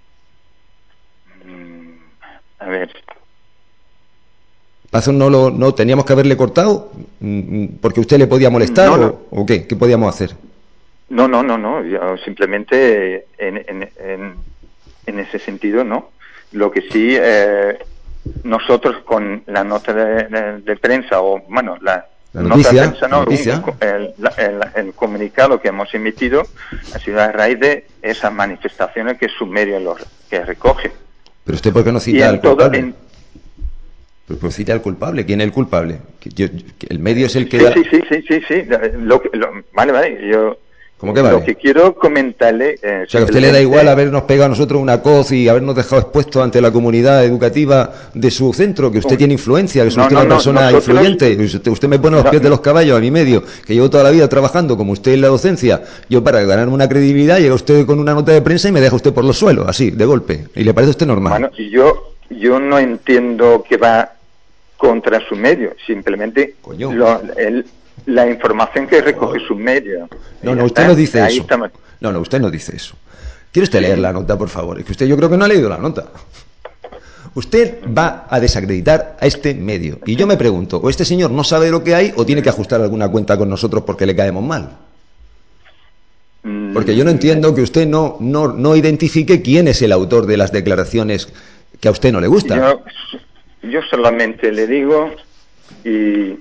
A ver. Pazos no lo no teníamos que haberle cortado mm, porque usted le podía molestar No, o, no. o qué qué podíamos hacer. No, no, no, no. Yo simplemente en, en, en, en ese sentido, no. Lo que sí, eh, nosotros con la nota de, de, de prensa, o bueno, la, La nota noticia, de prensa, no, la noticia. un- el, la- el- el comunicado que hemos emitido ha sido a raíz de esas manifestaciones que su medio lo, que recoge. Pero usted por qué no Y cita en al todo- culpable. en- Pues, pues cita al culpable. ¿Quién es el culpable? Que yo- que el medio es el que Sí, da. sí, sí, sí, sí, sí. Lo, que- lo- vale, vale. Yo ¿Cómo que vale? lo que quiero comentarle. eh, O sea, que a usted le da simplemente- igual habernos pegado a nosotros una coz y habernos dejado expuestos ante la comunidad educativa de su centro, que usted No. tiene influencia, que es No, usted no, una no, persona nosotros- influyente. Usted, usted me pone los No, pies de no. los caballos a mi medio, que llevo toda la vida trabajando como usted en la docencia. Yo para ganarme una credibilidad llega usted con una nota de prensa y me deja usted por los suelos, así, de golpe. ¿Y le parece a usted normal? Bueno, yo, yo no entiendo que va contra su medio, simplemente lo- el- la información que recoge su medio. No, Y no, ya usted está. no dice Ahí eso. estamos. No, no, usted no dice eso. ¿Quiere usted leer la nota, por favor? Es que usted yo creo que no ha leído la nota. Usted va a desacreditar a este medio. Y yo me pregunto, o este señor no sabe lo que hay o tiene que ajustar alguna cuenta con nosotros porque le caemos mal. Porque yo no entiendo que usted no, no, no identifique quién es el autor de las declaraciones que a usted no le gustan. Yo, yo solamente le digo y,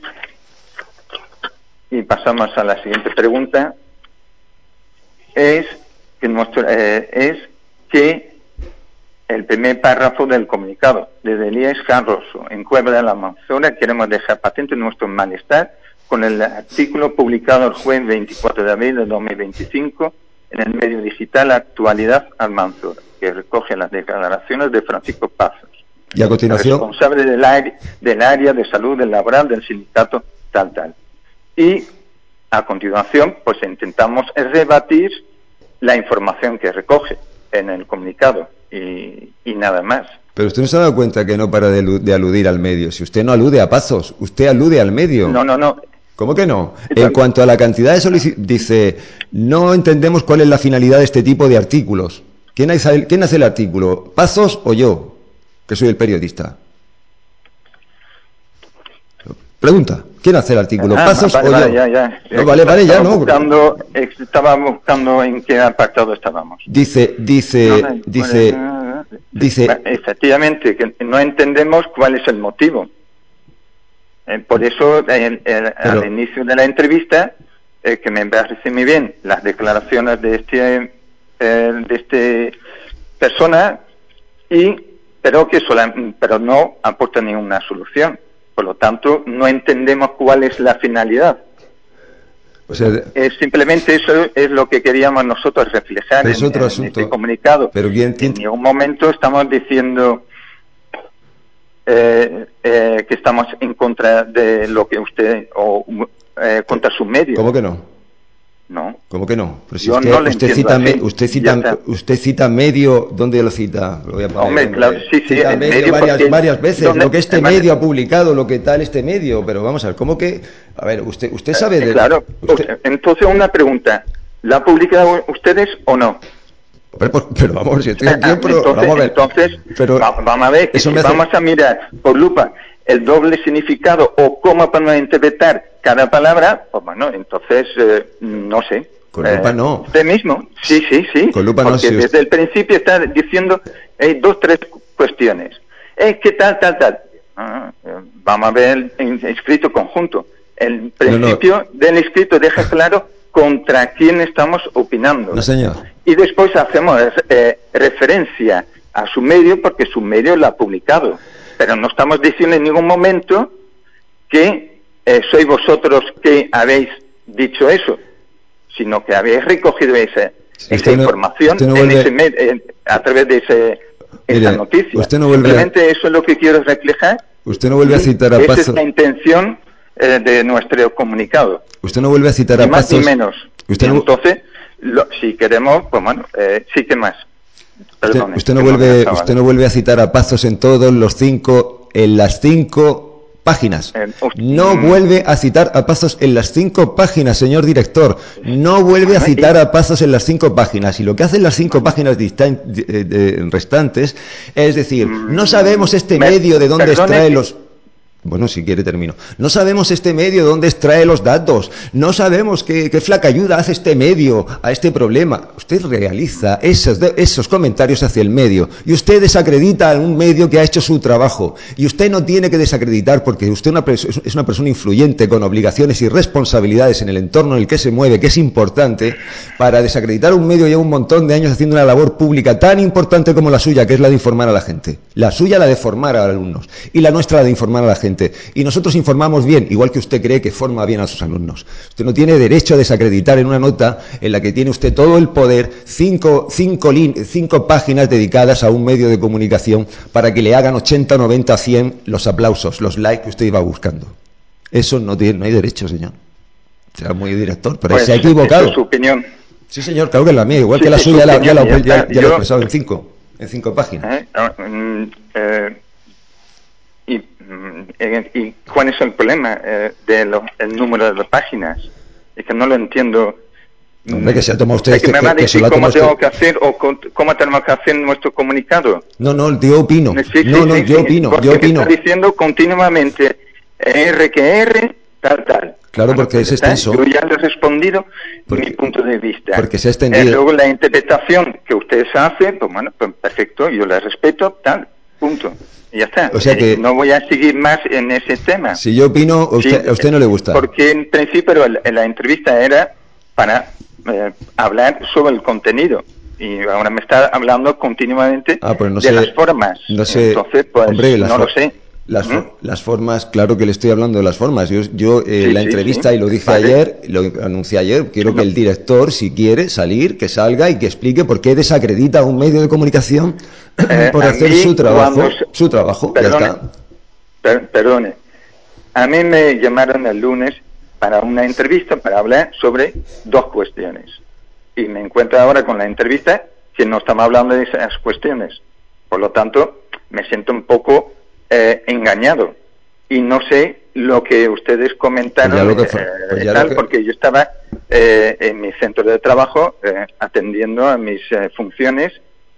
y pasamos a la siguiente pregunta. Es que nuestro eh, es que el primer párrafo del comunicado desde Elías Jaroso en Cueva de la Almanzora queremos dejar patente nuestro malestar con el artículo publicado el jueves veinticuatro de abril de dos mil veinticinco en el medio digital Actualidad Almanzora, que recoge las declaraciones de Francisco Pazos, Y a continuación, responsable del área, del área de salud del laboral del sindicato tal tal. Y a continuación, pues intentamos rebatir la información que recoge en el comunicado y, y nada más. Pero usted no se ha dado cuenta que no para de, de aludir al medio. Si usted no alude a Pazos, usted alude al medio. No, no, no. ¿Cómo que no? En cuanto a la cantidad de solicitudes, dice, no entendemos cuál es la finalidad de este tipo de artículos. ¿Quién hace, ¿Quién hace el artículo? ¿Pazos o yo, que soy el periodista? Pregunta, ¿quién hace el artículo? Ah, ¿Pazos vale, o vale, yo? ya, ya. No, vale, vale, ya, no. Buscando, estaba buscando en qué apartado estábamos. Dice, dice, No, no, dice, bueno, dice... Efectivamente, que no entendemos cuál es el motivo. Eh, por eso, el, el, al inicio de la entrevista, eh, que me parece muy bien las declaraciones de este, eh, de este persona, y pero que sola, pero no aporta ninguna solución. Por lo tanto, no entendemos cuál es la finalidad. O sea, eh, simplemente eso es lo que queríamos nosotros reflejar en, otro en asunto. este comunicado. Pero ¿quién, quién... En ningún momento estamos diciendo eh, eh, que estamos en contra de lo que usted o eh, contra su medio. ¿Cómo que no? No. ¿Cómo que no? Pero si Yo usted, no le usted, entiendo cita, así. usted, cita, usted cita medio, ¿dónde lo cita? Lo voy a poner, Hombre, hombre. claro, sí, sí, Cita el medio, medio varias, porque- varias veces, ¿dónde? lo que este Vale. medio ha publicado, lo que tal este medio, pero vamos a ver, ¿cómo que? A ver, usted usted sabe Eh, de... claro. Entonces, una pregunta. ¿La han publicado ustedes o no? Pero, pues, pero vamos, si estoy aquí, Ah, pero, entonces, vamos a ver. entonces Pero va- vamos a ver, que eso si me hace- vamos a mirar por lupa el doble significado o cómo podemos interpretar cada palabra, pues bueno, entonces, eh, no sé. Con lupa Eh, no. Usted mismo, sí, sí, sí. Con lupa no, Porque si desde usted- el principio está diciendo eh, dos, tres cuestiones. Es que tal, tal, tal. Ah, eh, vamos a ver el, el escrito conjunto. El principio del escrito deja claro contra quién estamos opinando. No, señor. Y después hacemos eh, referencia a su medio porque su medio lo ha publicado. Pero no estamos diciendo en ningún momento que eh, sois vosotros que habéis dicho eso, sino que habéis recogido esa, esa usted no- información usted no en vuelve- ese med- en- a través de ese, Mire, esa noticia. usted no vuelve a- Simplemente eso es lo que quiero reflejar. Usted no vuelve a y citar a esa Pazos. es la intención eh, de nuestro comunicado. Usted no vuelve a citar Ni a más Pazos. ni menos. Usted Y no, entonces, lo- si queremos, pues bueno, eh, sí que más. usted, Perdone, usted no que me vuelve, dejaba. usted no vuelve a citar a Pazos en todos los cinco, en las cinco páginas. Eh, No vuelve a citar a Pazos en las cinco páginas, señor director. No vuelve a citar a Pazos en las cinco páginas. Y lo que hacen las cinco páginas distan- de- de- restantes es decir, no sabemos este Me- medio de dónde perdone extrae que- los... Bueno, si quiere termino. No sabemos este medio dónde extrae los datos. No sabemos qué, qué flaca ayuda hace este medio a este problema. Usted realiza esos, de- esos comentarios hacia el medio y usted desacredita a un medio que ha hecho su trabajo. Y usted no tiene que desacreditar porque usted una pers- es una persona influyente con obligaciones y responsabilidades en el entorno en el que se mueve, que es importante, para desacreditar un medio lleva un montón de años haciendo una labor pública tan importante como la suya, que es la de informar a la gente. La suya la de formar a los alumnos y la nuestra la de informar a la gente. Y nosotros informamos bien, igual que usted cree que forma bien a sus alumnos. Usted no tiene derecho a desacreditar en una nota en la que tiene usted todo el poder, cinco, cinco, lin- cinco páginas dedicadas a un medio de comunicación para que le hagan ochenta, noventa, cien los aplausos, los likes que usted iba buscando. Eso no tiene, no hay derecho, señor. Será muy director, pero Pues, se ha equivocado. esa es su opinión. Sí, señor, claro que es la mía, igual Sí, que la sí, suya su la- ya, la, opinión, ya, ya está. ya lo he Yo- expresado en cinco, en cinco páginas. ¿Eh? Ah, mm, eh, y, mm, eh, ¿Y cuál es el problema eh, del número de las páginas? Es que no lo entiendo. Hombre, que se ha tomado usted Es que este- me va a que- que se decir lo ha cómo tomado tengo usted. que hacer o con- cómo tenemos que hacer nuestro comunicado. No, no, yo opino. Sí, sí, No, no, sí, yo sí, opino, porque yo me opino. está diciendo continuamente R que R, tal, tal. Claro, porque Pues es está, extenso. Yo ya le he respondido mi punto de vista. porque se ha Eh, extendido. luego la interpretación que ustedes hacen, pues bueno, pues perfecto, yo la respeto, tal, punto. Y ya está. O sea que- Eh, no voy a seguir más en ese tema. Si yo opino, a usted, Sí, a usted no le gusta. Porque en principio la, la entrevista era para eh, hablar sobre el contenido. Y ahora me está hablando continuamente Ah, pues no de sé, las formas. No sé, Entonces, pues hombre, las no lo for- sé. Las, ¿Mm? for- las formas, claro que le estoy hablando de las formas. Yo, yo eh, Sí, la sí, entrevista, sí. y lo dije Vale. ayer, lo anuncié ayer, quiero que el director, si quiere salir, que salga y que explique por qué desacredita a un medio de comunicación Eh, por a hacer mí, su trabajo. cuando se- Su trabajo, ya Perdone, está. per- perdone. A mí me llamaron el lunes para una entrevista para hablar sobre dos cuestiones. Y me encuentro ahora con la entrevista que no estamos hablando de esas cuestiones. Por lo tanto, me siento un poco eh, engañado. Y no sé lo que ustedes comentaron, pues lo que fue, pues eh, tal, que... porque yo estaba eh, en mi centro de trabajo eh, atendiendo a mis eh, funciones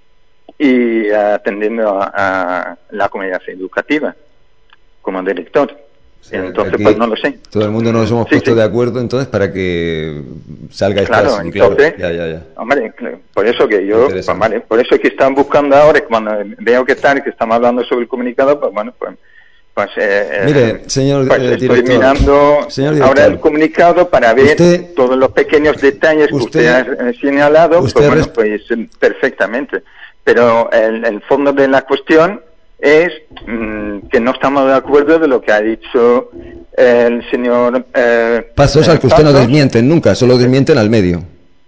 y atendiendo a, a la comunidad educativa como director. Sí, entonces, pues no lo sé. Todo el mundo nos hemos sí, puesto sí. de acuerdo entonces para que salga claro, esta... Entonces, claro, ya, ya, ya. Hombre, por eso que yo, pues, vale, por eso es que están buscando ahora, cuando veo que están, que estamos hablando sobre el comunicado, pues bueno, pues... Pues, eh, Mire, señor pues eh, estoy director, mirando señor director, ahora el comunicado para ver usted, todos los pequeños detalles que usted, usted ha señalado, usted pues, bueno, pues perfectamente. Pero el, el fondo de la cuestión es mmm, que no estamos de acuerdo de lo que ha dicho el señor eh, Pasos al que usted Pasos. no desmienten nunca, solo desmienten al medio.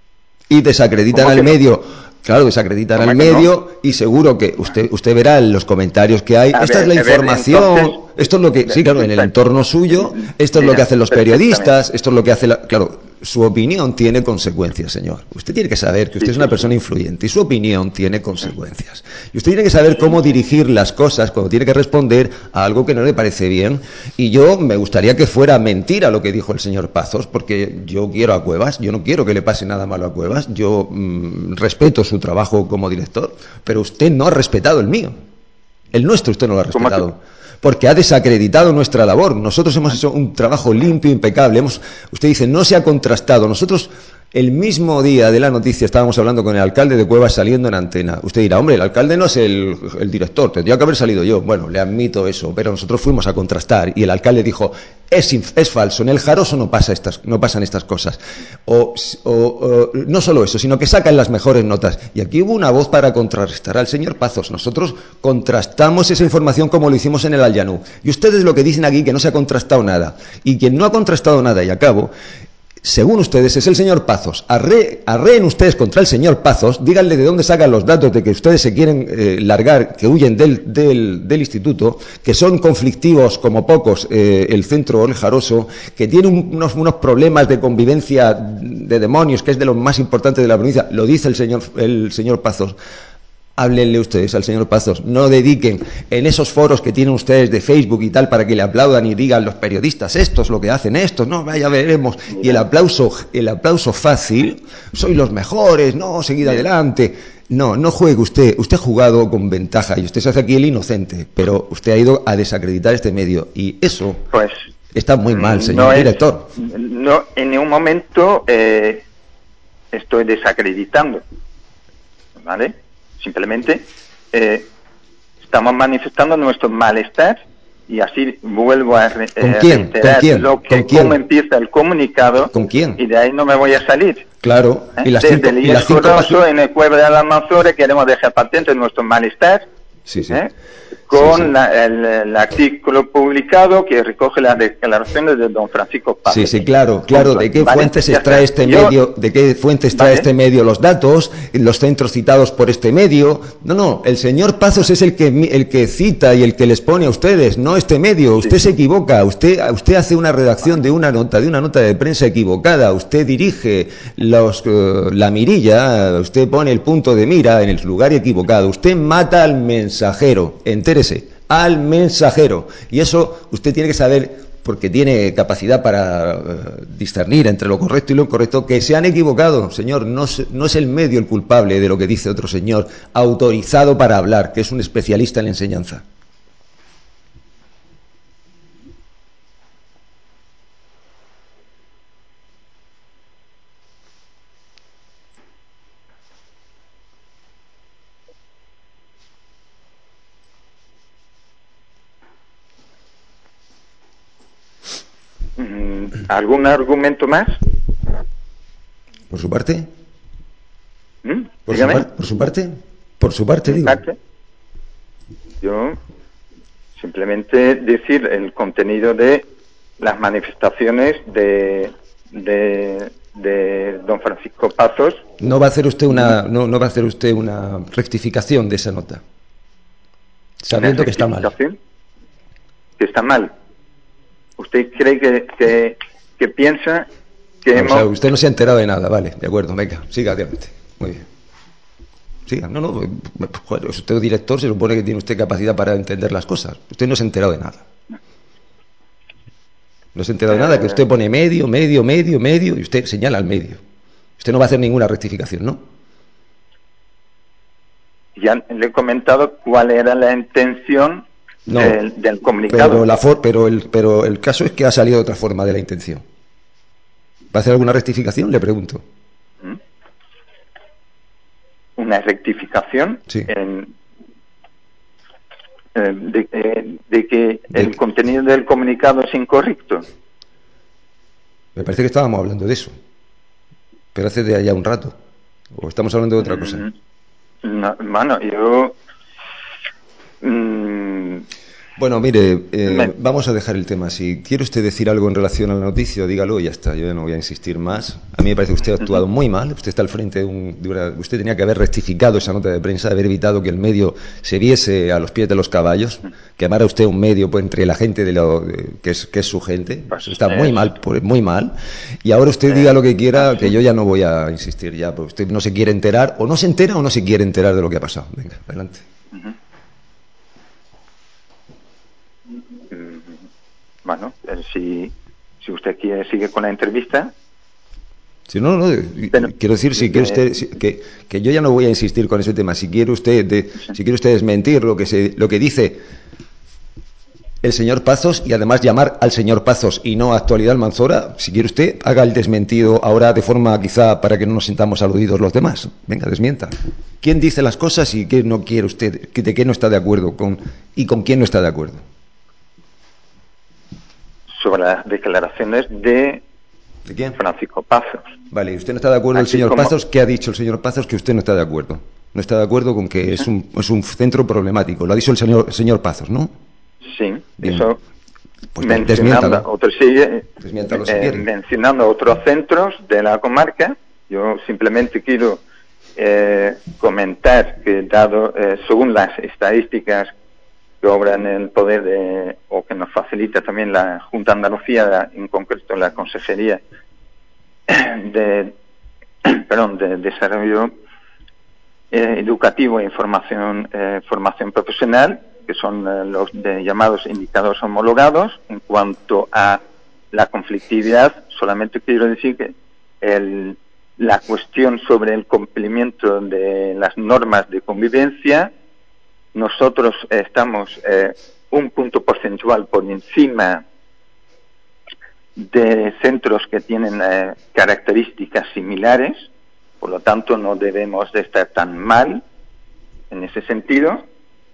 Y desacreditan al medio... No? Claro, desacreditan al medio no? Y seguro que usted usted verá en los comentarios que hay, a esta ver, es la información, ver, entonces, esto es lo que, sí, claro, en el entorno suyo, esto es lo que hacen los periodistas, esto es lo que hace la, claro, su opinión tiene consecuencias, señor. Usted tiene que saber que usted sí, es una sí, persona sí. influyente y su opinión tiene consecuencias. Y usted tiene que saber cómo dirigir las cosas cuando tiene que responder a algo que no le parece bien. Y yo me gustaría que fuera mentira lo que dijo el señor Pazos, porque yo quiero a Cuevas, yo no quiero que le pase nada malo a Cuevas, yo mmm, respeto su trabajo como director, pero usted no ha respetado el mío. El nuestro usted no lo ha respetado. Porque ha desacreditado nuestra labor. Nosotros hemos hecho un trabajo limpio, impecable. Hemos, usted dice, no se ha contrastado. Nosotros, el mismo día de la noticia, estábamos hablando con el alcalde de Cuevas saliendo en antena. Usted dirá, hombre, el alcalde no es el, el director, tendría que haber salido yo. Bueno, le admito eso, pero nosotros fuimos a contrastar y el alcalde dijo, es, es falso, en el Jaroso no, pasa estas, no pasan estas cosas. O, o, o no solo eso, sino que sacan las mejores notas. Y aquí hubo una voz para contrarrestar al señor Pazos. Nosotros contrastamos esa información como lo hicimos en el Allanú. Y ustedes lo que dicen aquí, que no se ha contrastado nada. Y quien no ha contrastado nada, y acabo, según ustedes, es el señor Pazos. Arre, arreen ustedes contra el señor Pazos, díganle de dónde sacan los datos de que ustedes se quieren eh, largar, que huyen del, del, del instituto, que son conflictivos como pocos eh, el centro El Jaroso, que tiene un, unos, unos problemas de convivencia de demonios, que es de lo más importante de la provincia, lo dice el señor, el señor Pazos. Háblenle ustedes al señor Pazos, no dediquen en esos foros que tienen ustedes de Facebook y tal para que le aplaudan y digan los periodistas, esto es lo que hacen estos, no, vaya, veremos. Y el aplauso, el aplauso fácil, soy los mejores, no, seguid adelante. No, no juegue usted, usted ha jugado con ventaja y usted se hace aquí el inocente, pero usted ha ido a desacreditar este medio y eso pues, está muy mal, señor no director. Es, no, en ningún momento eh, estoy desacreditando, ¿vale? Simplemente eh, estamos manifestando nuestro malestar y así vuelvo a re ¿Con quién? reiterar ¿Con quién? lo que ¿Con quién? cómo empieza el comunicado. ¿Con quién? Y de ahí no me voy a salir. Claro. ¿Eh? Y las Desde cinco, el y las cinco Jaroso, en el pueblo de Almanzora, queremos dejar patente nuestro malestar. Sí, sí. ¿eh? Con sí, sí. La, el, el artículo publicado que recoge las declaraciones de don Francisco Paz. Sí, sí, claro, claro. ¿De qué vale, fuentes extrae este yo, medio? ¿De qué fuentes extrae vale. este medio los datos? Los centros citados por este medio. No, no. El señor Pazos es el que el que cita y el que les pone a ustedes, no este medio. Usted sí. se equivoca. Usted usted hace una redacción de una nota de una nota de prensa equivocada. Usted dirige los uh, la mirilla. Usted pone el punto de mira en el lugar equivocado. Usted mata al mensajero. Entérese. Al mensajero. Y eso usted tiene que saber, porque tiene capacidad para uh, discernir entre lo correcto y lo incorrecto, que se han equivocado, señor. No, no es el medio el culpable de lo que dice otro señor autorizado para hablar, que es un especialista en la enseñanza. ¿Algún argumento más? ¿Por su parte? ¿Mm? ¿Por, su par ¿Por su parte? ¿Por su parte, digo? Parte? Yo simplemente decir el contenido de las manifestaciones de, de, de don Francisco Pazos. No va a hacer usted una no, no va a hacer usted una rectificación de esa nota, sabiendo que está mal. Que está mal. ¿Usted cree que, que, que piensa que no, hemos... o sea, usted no se ha enterado de nada, vale, de acuerdo, venga, siga adelante. Muy bien. siga. No, no, joder, usted es director, se supone que tiene usted capacidad para entender las cosas. Usted no se ha enterado de nada. No se ha enterado de nada, que usted pone medio, medio, medio, medio, y usted señala al medio. Usted no va a hacer ninguna rectificación, ¿no? Ya le he comentado cuál era la intención no, del, del comunicado. Pero, la for, pero, el, pero el caso es que ha salido de otra forma de la intención. ¿Va a hacer alguna rectificación? Le pregunto. ¿Una rectificación? Sí. En, de, de, de que de, el contenido del comunicado es incorrecto. Me parece que estábamos hablando de eso. Pero hace de allá un rato. ¿O estamos hablando de otra cosa? No, mano, yo... Mmm, bueno, mire, eh, Me... vamos a dejar el tema así. ¿Quiere usted decir algo en relación a la noticia? Dígalo y ya está. Yo ya no voy a insistir más. A mí me parece que usted ha actuado muy mal. Usted está al frente de, un, de una... Usted tenía que haber rectificado esa nota de prensa, haber evitado que el medio se viese a los pies de los caballos, que amara usted un medio pues, entre la gente de lo, de, que, es, que es su gente. Pues está muy mal, muy mal. Y ahora usted diga lo que quiera, que yo ya no voy a insistir ya. Porque usted no se quiere enterar, o no se entera o no se quiere enterar de lo que ha pasado. Venga, adelante. Uh-huh. Bueno, si, si usted quiere sigue con la entrevista. Si no, no, Pero, quiero decir, si quiere usted, si, que, que yo ya no voy a insistir con ese tema. Si quiere usted, de, si quiere usted desmentir lo que se, lo que dice el señor Pazos y además llamar al señor Pazos y no a Actualidad Almanzora, si quiere usted, haga el desmentido ahora de forma quizá para que no nos sintamos aludidos los demás. Venga, desmienta. ¿Quién dice las cosas y qué no quiere usted, de qué no está de acuerdo con y con quién no está de acuerdo? Sobre las declaraciones de, ¿De quién? Francisco Pazos. Vale, ¿y usted no está de acuerdo el señor como... Pazos? ¿Qué ha dicho el señor Pazos que usted no está de acuerdo? No está de acuerdo con que es un, es un centro problemático. Lo ha dicho el señor, el señor Pazos, ¿no? Sí, Bien. Eso pues mencionando, otro, sí, eh, si eh, mencionando otros centros de la comarca. Yo simplemente quiero eh, comentar que dado, eh, según las estadísticas que obra en el poder de, o que nos facilita también la Junta de Andalucía, en concreto la Consejería de, perdón, de Desarrollo eh, Educativo e Información, eh, Formación Profesional, que son eh, los de llamados indicadores homologados. En cuanto a la conflictividad, solamente quiero decir que el, la cuestión sobre el cumplimiento de las normas de convivencia, nosotros eh, estamos eh, un punto porcentual por encima de centros que tienen eh, características similares, por lo tanto no debemos de estar tan mal en ese sentido.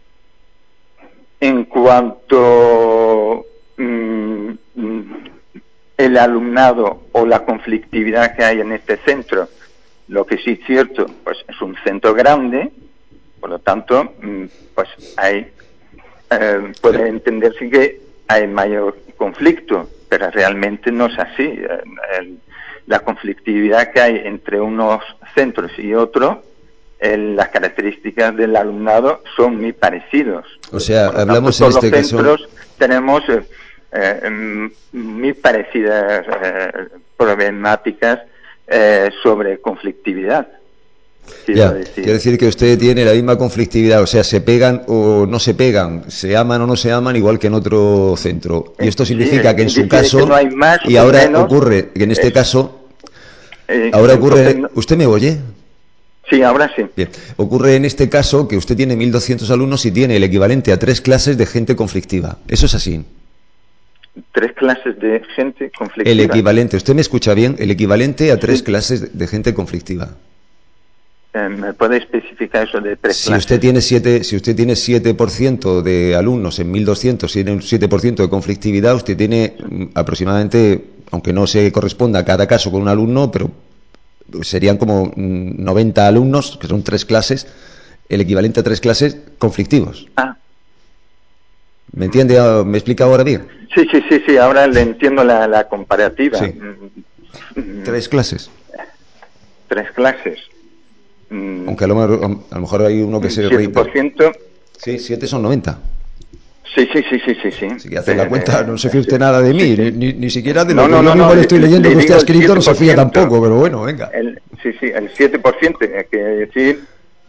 En cuanto mmm, el alumnado o la conflictividad que hay en este centro, lo que sí es cierto, pues es un centro grande. Por lo tanto, pues hay eh, puede entenderse que hay mayor conflicto, pero realmente no es así. El, la conflictividad que hay entre unos centros y otros, el, las características del alumnado son muy parecidos. O sea, Por lo hablamos tanto, en este los centros caso... tenemos eh, eh, muy parecidas eh, problemáticas eh, sobre conflictividad. Ya, quiere decir que usted tiene la misma conflictividad, o sea, se pegan o no se pegan, se aman o no se aman, igual que en otro centro. Y esto significa sí, que en su que caso, no hay más y ahora menos, ocurre, que en este es, caso, eh, ahora ocurre, no, ¿usted me oye? Sí, ahora sí. Bien, ocurre en este caso que usted tiene mil doscientos alumnos y tiene el equivalente a tres clases de gente conflictiva. ¿Eso es así? Tres clases de gente conflictiva. El equivalente, ¿usted me escucha bien? El equivalente a tres sí. clases de gente conflictiva. ¿Me puede especificar eso de tres si clases? Usted tiene siete, si usted tiene siete por ciento de alumnos en mil doscientos, tiene un siete por ciento de conflictividad, usted tiene aproximadamente, aunque no se corresponda a cada caso con un alumno, pero serían como noventa alumnos, que son tres clases, el equivalente a tres clases conflictivos. Ah. ¿Me entiende? ¿Me explica ahora bien? Sí, sí, sí, sí, ahora le entiendo la, la comparativa. Sí. Tres clases. Tres clases. Aunque a lo, mejor, a lo mejor hay uno que se siete por ciento. Sí, siete son noventa. Sí, sí, sí, sí, sí, sí. Si que hace la cuenta, no se fíe usted nada de mí, sí, sí. Ni, ni siquiera de lo no, que no, yo no, mismo no, le estoy leyendo le que usted ha escrito, no se fía siete por ciento. tampoco, pero bueno, venga. El, sí, sí, el siete por ciento, es que decir,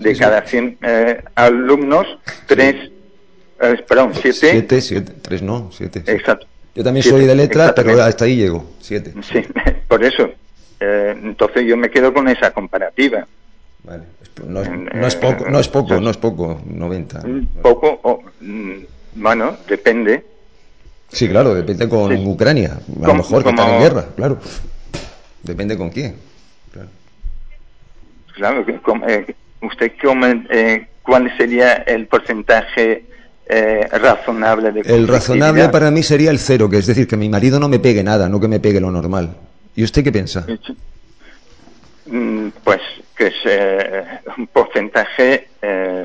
de sí, cada sí. cien eh, alumnos, tres, eh, perdón, siete. Siete, siete, tres no, siete. Sí. Exacto. Yo también Siete, soy de letras, pero exactamente. hasta ahí llego, siete. Sí, por eso. Eh, entonces yo me quedo con esa comparativa. Vale, no es, no es poco, no es poco, no es poco, noventa. Un poco, o, mm, bueno, depende. Sí, claro, depende con Sí. Ucrania, a lo Como- mejor que como- están en guerra, claro. Depende con quién. Claro. Claro, que com- eh, usted come, eh, ¿cuál sería el porcentaje eh, razonable de El razonable conflictividad? para mí sería el cero, que es decir, que mi marido no me pegue nada, no que me pegue lo normal. ¿Y usted qué piensa? Mm, Pues que es eh, un porcentaje eh,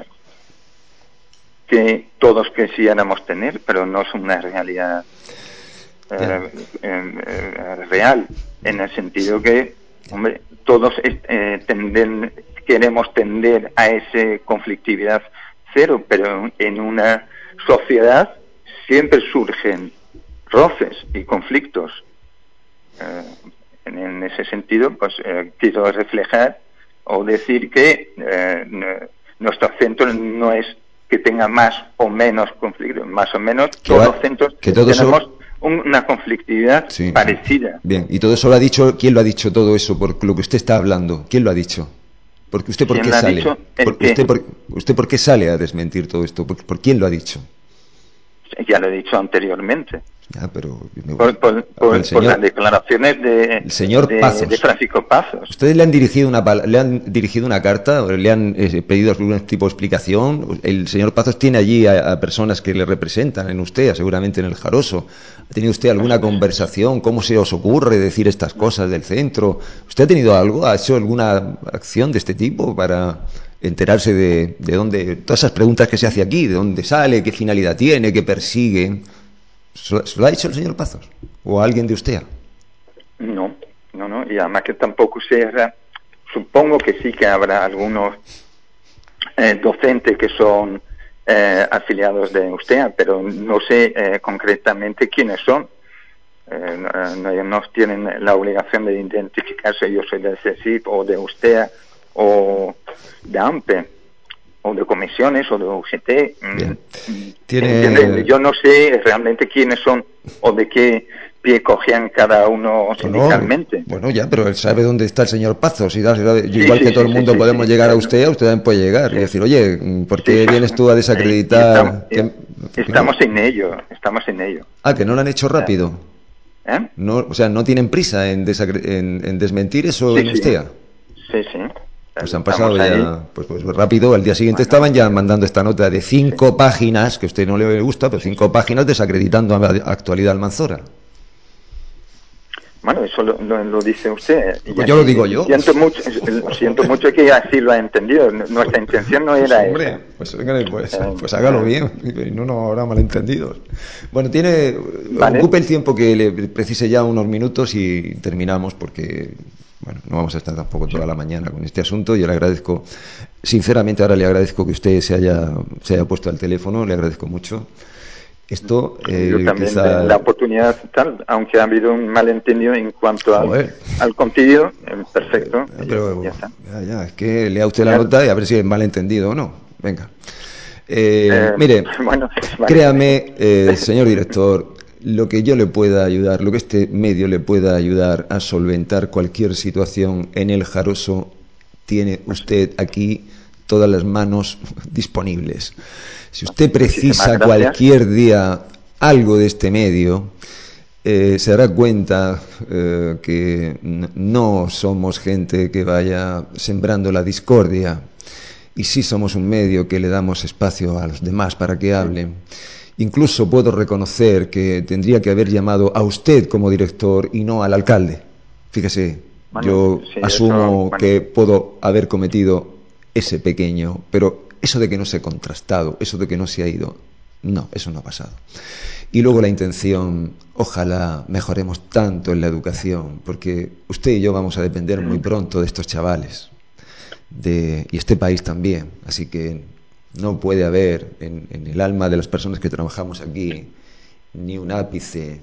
que todos quisiéramos tener, pero no es una realidad eh, eh, eh, real, en el sentido que, hombre, todos eh, tenden, queremos tender a esa conflictividad cero, pero en una sociedad siempre surgen roces y conflictos. Eh, en, en ese sentido, pues eh, quiero reflejar o decir que eh, n- nuestro centro no es que tenga más o menos conflictos, más o menos Que todos va- los centros que todo eso- tenemos un- una conflictividad Sí. parecida. Bien, y todo eso lo ha dicho, ¿quién lo ha dicho todo eso? Por lo que usted está hablando, ¿quién lo ha dicho? Porque usted por ¿Quién qué lo ha sale? dicho? ¿El Por- qué? usted, por, ¿Usted por qué sale a desmentir todo esto? ¿Por, por quién lo ha dicho? Ya lo he dicho anteriormente. Ya, pero me- Por, por- por- el por señor- las declaraciones de, el señor de- Pazos. de Francisco Pazos. ¿Ustedes le han dirigido una pal- le han dirigido una carta o le han eh, pedido algún tipo de explicación? El señor Pazos tiene allí a, a personas que le representan en usted, seguramente en el Jaroso. ¿Ha tenido usted alguna conversación? ¿Cómo se os ocurre decir estas cosas del centro? ¿Usted ha tenido algo? ¿Ha hecho alguna acción de este tipo para enterarse de, de dónde, todas esas preguntas que se hace aquí, de dónde sale, qué finalidad tiene, qué persigue? ¿Se se lo ha dicho el señor Pazos? ¿O alguien de usted? No, no, no, y además que tampoco sea, supongo que sí que habrá algunos eh, docentes que son eh, afiliados de USTEA, pero no sé eh, concretamente quiénes son. Eh, no, no- no tienen la obligación de identificarse, yo soy del CESIP o de USTEA o de AMPE o de comisiones o de U G T. Mm, Tiene- ¿entiende? Yo no sé realmente quiénes son o de qué pie cogían cada uno sindicalmente. Bueno, ya, pero él sabe dónde está el señor Pazos y da- da- Sí, igual sí, que todo sí, el sí, mundo sí, podemos sí, llegar a claro. usted, usted también puede llegar y decir, oye, ¿por qué Sí. vienes tú a Y- y desacreditar? estamos, que- estamos en ello, estamos en ello. Ah, que no lo han hecho rápido. ¿Eh? No, o sea, no tienen prisa en, desacre- en, en desmentir eso Sí, en sí. usted. Sí, sí. Pues han Estamos pasado ahí. ya, pues, pues rápido, al día siguiente estaban ya mandando esta nota de cinco páginas, que a usted no le gusta, pero cinco páginas desacreditando a la actualidad Almanzora. Bueno, eso lo, lo- lo dice usted. Y- Pues yo lo digo yo. Siento mucho, siento mucho que así lo ha entendido. Nuestra intención no era Pues, hombre, esa. pues, venga, pues, Eh, pues hágalo eh. bien, y no nos habrá malentendidos. Bueno, tiene, Vale. ocupe el tiempo que le precise ya, unos minutos, y terminamos porque, bueno, no vamos a estar tampoco toda la mañana con este asunto. Yo le agradezco, sinceramente, ahora le agradezco que usted se haya, se haya puesto al teléfono, le agradezco mucho. Esto, eh, Yo también quizá- de la oportunidad tal, aunque ha habido un malentendido en cuanto al, Joder. al contenido, eh, perfecto. Pero ya está. ya, ya, es que lea usted la Ya. nota y a ver si es malentendido o no. Venga. Eh, Eh, mire, bueno, vale. créame, eh, señor director, lo que yo le pueda ayudar, lo que este medio le pueda ayudar a solventar cualquier situación en el Jaroso, tiene usted aquí todas las manos disponibles. Si usted precisa gracias. cualquier día algo de este medio, eh, se dará cuenta eh, que n- no somos gente que vaya sembrando la discordia, y sí somos un medio que le damos espacio a los demás para que hablen. Incluso puedo reconocer que tendría que haber llamado a usted como director y no al alcalde. Fíjese, Bueno, yo sí, asumo eso, bueno. que puedo haber cometido ese pequeño, pero eso de que no se ha contrastado, eso de que no se ha ido, no, eso no ha pasado. Y luego la intención, ojalá mejoremos tanto en la educación, porque usted y yo vamos a depender muy pronto de estos chavales, de, y este país también, así que no puede haber en, en el alma de las personas que trabajamos aquí ni un ápice,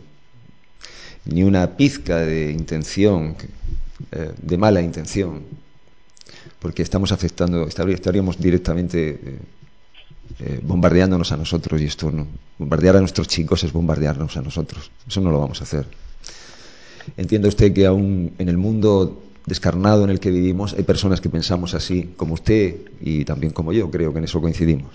ni una pizca de intención, eh, de mala intención, porque estamos afectando, estaríamos directamente eh, eh, bombardeándonos a nosotros, y esto no, bombardear a nuestros chicos es bombardearnos a nosotros, eso no lo vamos a hacer. Entienda usted que aún en el mundo descarnado en el que vivimos hay personas que pensamos así, como usted y también como yo, creo que en eso coincidimos.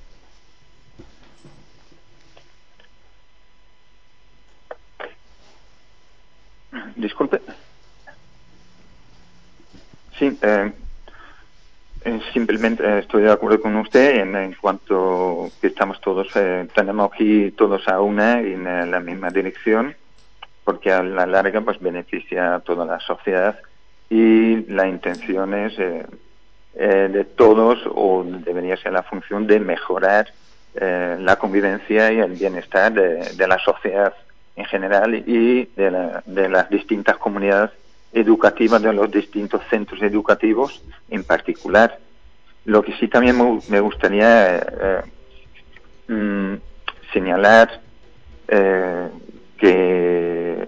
Disculpe. Sí, eh, simplemente estoy de acuerdo con usted en, en cuanto que estamos todos, eh, tenemos aquí todos a una y en la misma dirección, porque a la larga pues beneficia a toda la sociedad y la intención es eh, eh, de todos, o debería ser la función de mejorar eh, la convivencia y el bienestar de, de la sociedad en general y de, la, de las distintas comunidades educativas, de los distintos centros educativos en particular. Lo que sí también me, me gustaría eh, eh, mm, señalar eh, que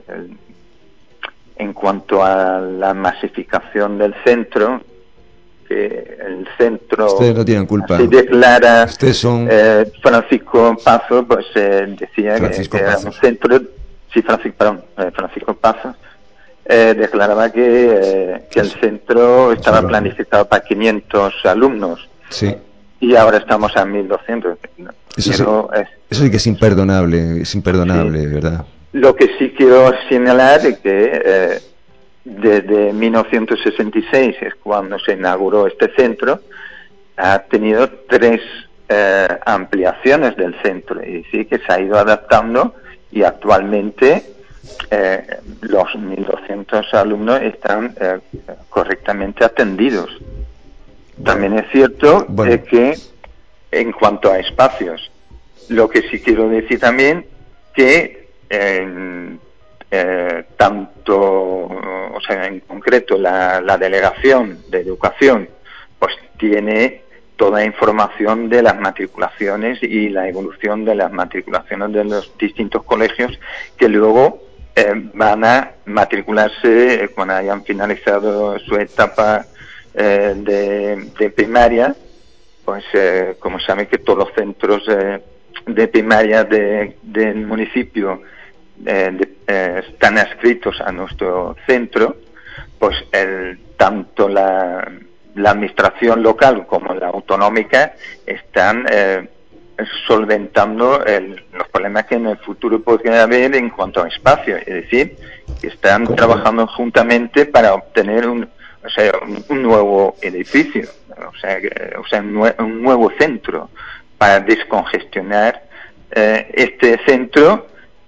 en cuanto a la masificación del centro, que el centro ustedes no tienen culpa, se declara, ustedes son eh, Francisco Pazo pues eh, decía Francisco que, que era Pazo. un centro, sí, Francisco, perdón, eh, Francisco Pazo eh, declaraba que, eh, que el centro estaba sí, planificado para quinientos alumnos. Sí. Y ahora estamos a mil doscientos. Eso, Quiero, sí, eh, eso sí que es imperdonable, es imperdonable, sí. ¿verdad? Lo que sí quiero señalar es que eh, desde mil novecientos sesenta y seis, es cuando se inauguró este centro, ha tenido tres eh, ampliaciones del centro, y sí que se ha ido adaptando, y actualmente eh, los mil doscientos alumnos están eh, correctamente atendidos. También es cierto bueno. eh, que en cuanto a espacios, lo que sí quiero decir también que eh, eh, tanto, o sea, en concreto la, la delegación de educación, pues tiene toda información de las matriculaciones y la evolución de las matriculaciones de los distintos colegios que luego eh, van a matricularse cuando hayan finalizado su etapa eh, de, de primaria. Pues eh, como saben que todos los centros eh, de primaria de, del municipio eh, de, eh, están adscritos a nuestro centro, pues el, tanto la, la administración local como la autonómica están eh, solventando el, los problemas que en el futuro podrían haber en cuanto a espacio, es decir, que están ¿Cómo? trabajando juntamente para obtener un, o sea, un, un nuevo edificio, o sea, o sea un, nue un nuevo centro para descongestionar eh, este centro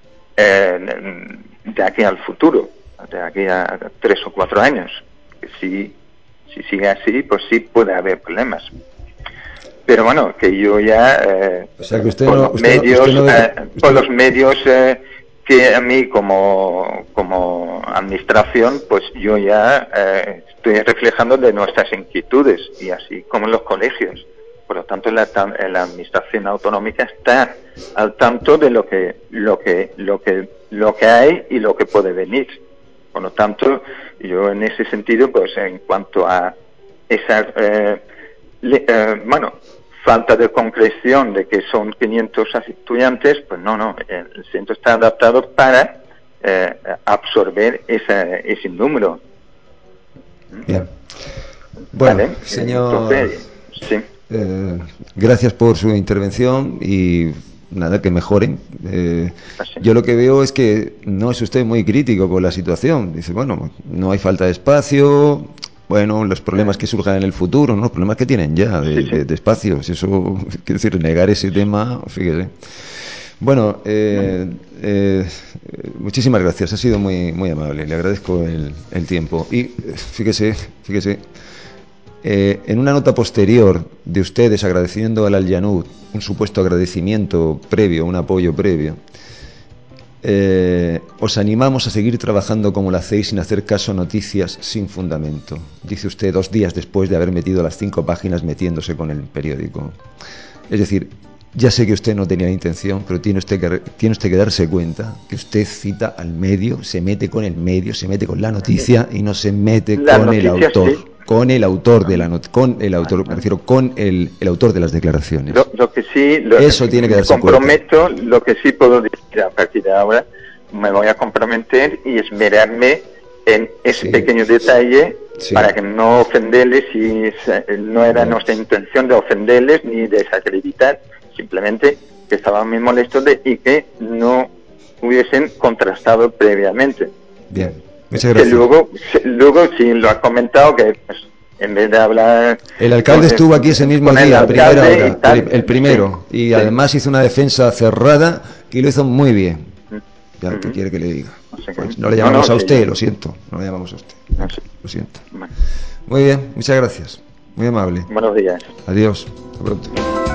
eh, de aquí al futuro, de aquí a tres o cuatro años. Que si, si sigue así, pues sí puede haber problemas. Pero bueno, que yo ya eh, o sea, que usted por, no, los usted medios, no, usted no eh, por los medios eh, que a mí como, como administración, pues yo ya eh, estoy reflejando de nuestras inquietudes, y así como en los colegios. Por lo tanto, la, la administración autonómica está al tanto de lo que, lo que, lo que, lo que hay y lo que puede venir. Por lo tanto, yo en ese sentido, pues en cuanto a esa, eh, le, eh, bueno, falta de concreción de que son quinientos estudiantes, pues no, no, el centro está adaptado para eh, absorber esa, ese número. Bien. Bueno, ¿Vale? señor, Entonces, sí. eh, gracias por su intervención y nada, que mejoren. Eh, yo lo que veo es que no es usted muy crítico con la situación. Dice, bueno, no hay falta de espacio. Bueno, los problemas que surjan en el futuro, ¿no? Los problemas que tienen ya de, sí, sí. de, de espacios. Eso, quiero decir, negar ese tema, fíjese. Bueno, eh, eh, muchísimas gracias, ha sido muy muy amable, le agradezco el, el tiempo. Y fíjese, fíjese, eh, en una nota posterior de ustedes agradeciendo al Al-Yanud un supuesto agradecimiento previo, un apoyo previo, Eh, os animamos a seguir trabajando como lo hacéis sin hacer caso a noticias sin fundamento, dice usted dos días después de haber metido las cinco páginas metiéndose con el periódico. Es decir, ya sé que usted no tenía intención, pero tiene usted que, tiene usted que darse cuenta que usted cita al medio, se mete con el medio, se mete con la noticia y no se mete la con el autor. Sí. con el autor de la not con el autor, me refiero con el, el autor de las declaraciones. Lo, lo que sí, lo, eso tiene que darse comprometo, cuenta. Lo que sí puedo decir a partir de ahora, me voy a comprometer y esmerarme en ese sí. pequeño detalle sí. para que no ofenderles, y no era sí. nuestra intención de ofenderles ni de desacreditar, simplemente que estaban muy molestos de, y que no hubiesen contrastado previamente. Bien, muchas gracias. Que luego, luego sí lo ha comentado, que pues, en vez de hablar... El alcalde estuvo aquí ese mismo día, a primera hora, tal, el, el primero, sí, y además sí. hizo una defensa cerrada que lo hizo muy bien. Ya, ¿qué uh-huh. quiere que le diga? No, sé pues no le llamamos no, no, a usted, sí. lo siento, no le llamamos a usted, no, sí. lo siento. Bueno. Muy bien, muchas gracias, muy amable. Buenos días. Adiós, hasta pronto.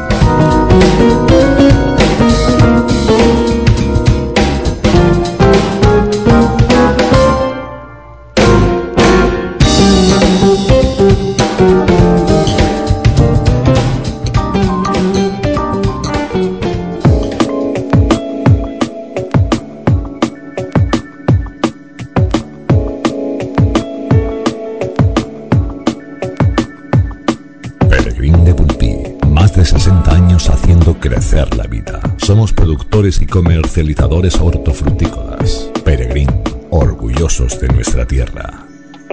sesenta años haciendo crecer la vida. Somos productores y comercializadores hortofrutícolas. Peregrín, orgullosos de nuestra tierra.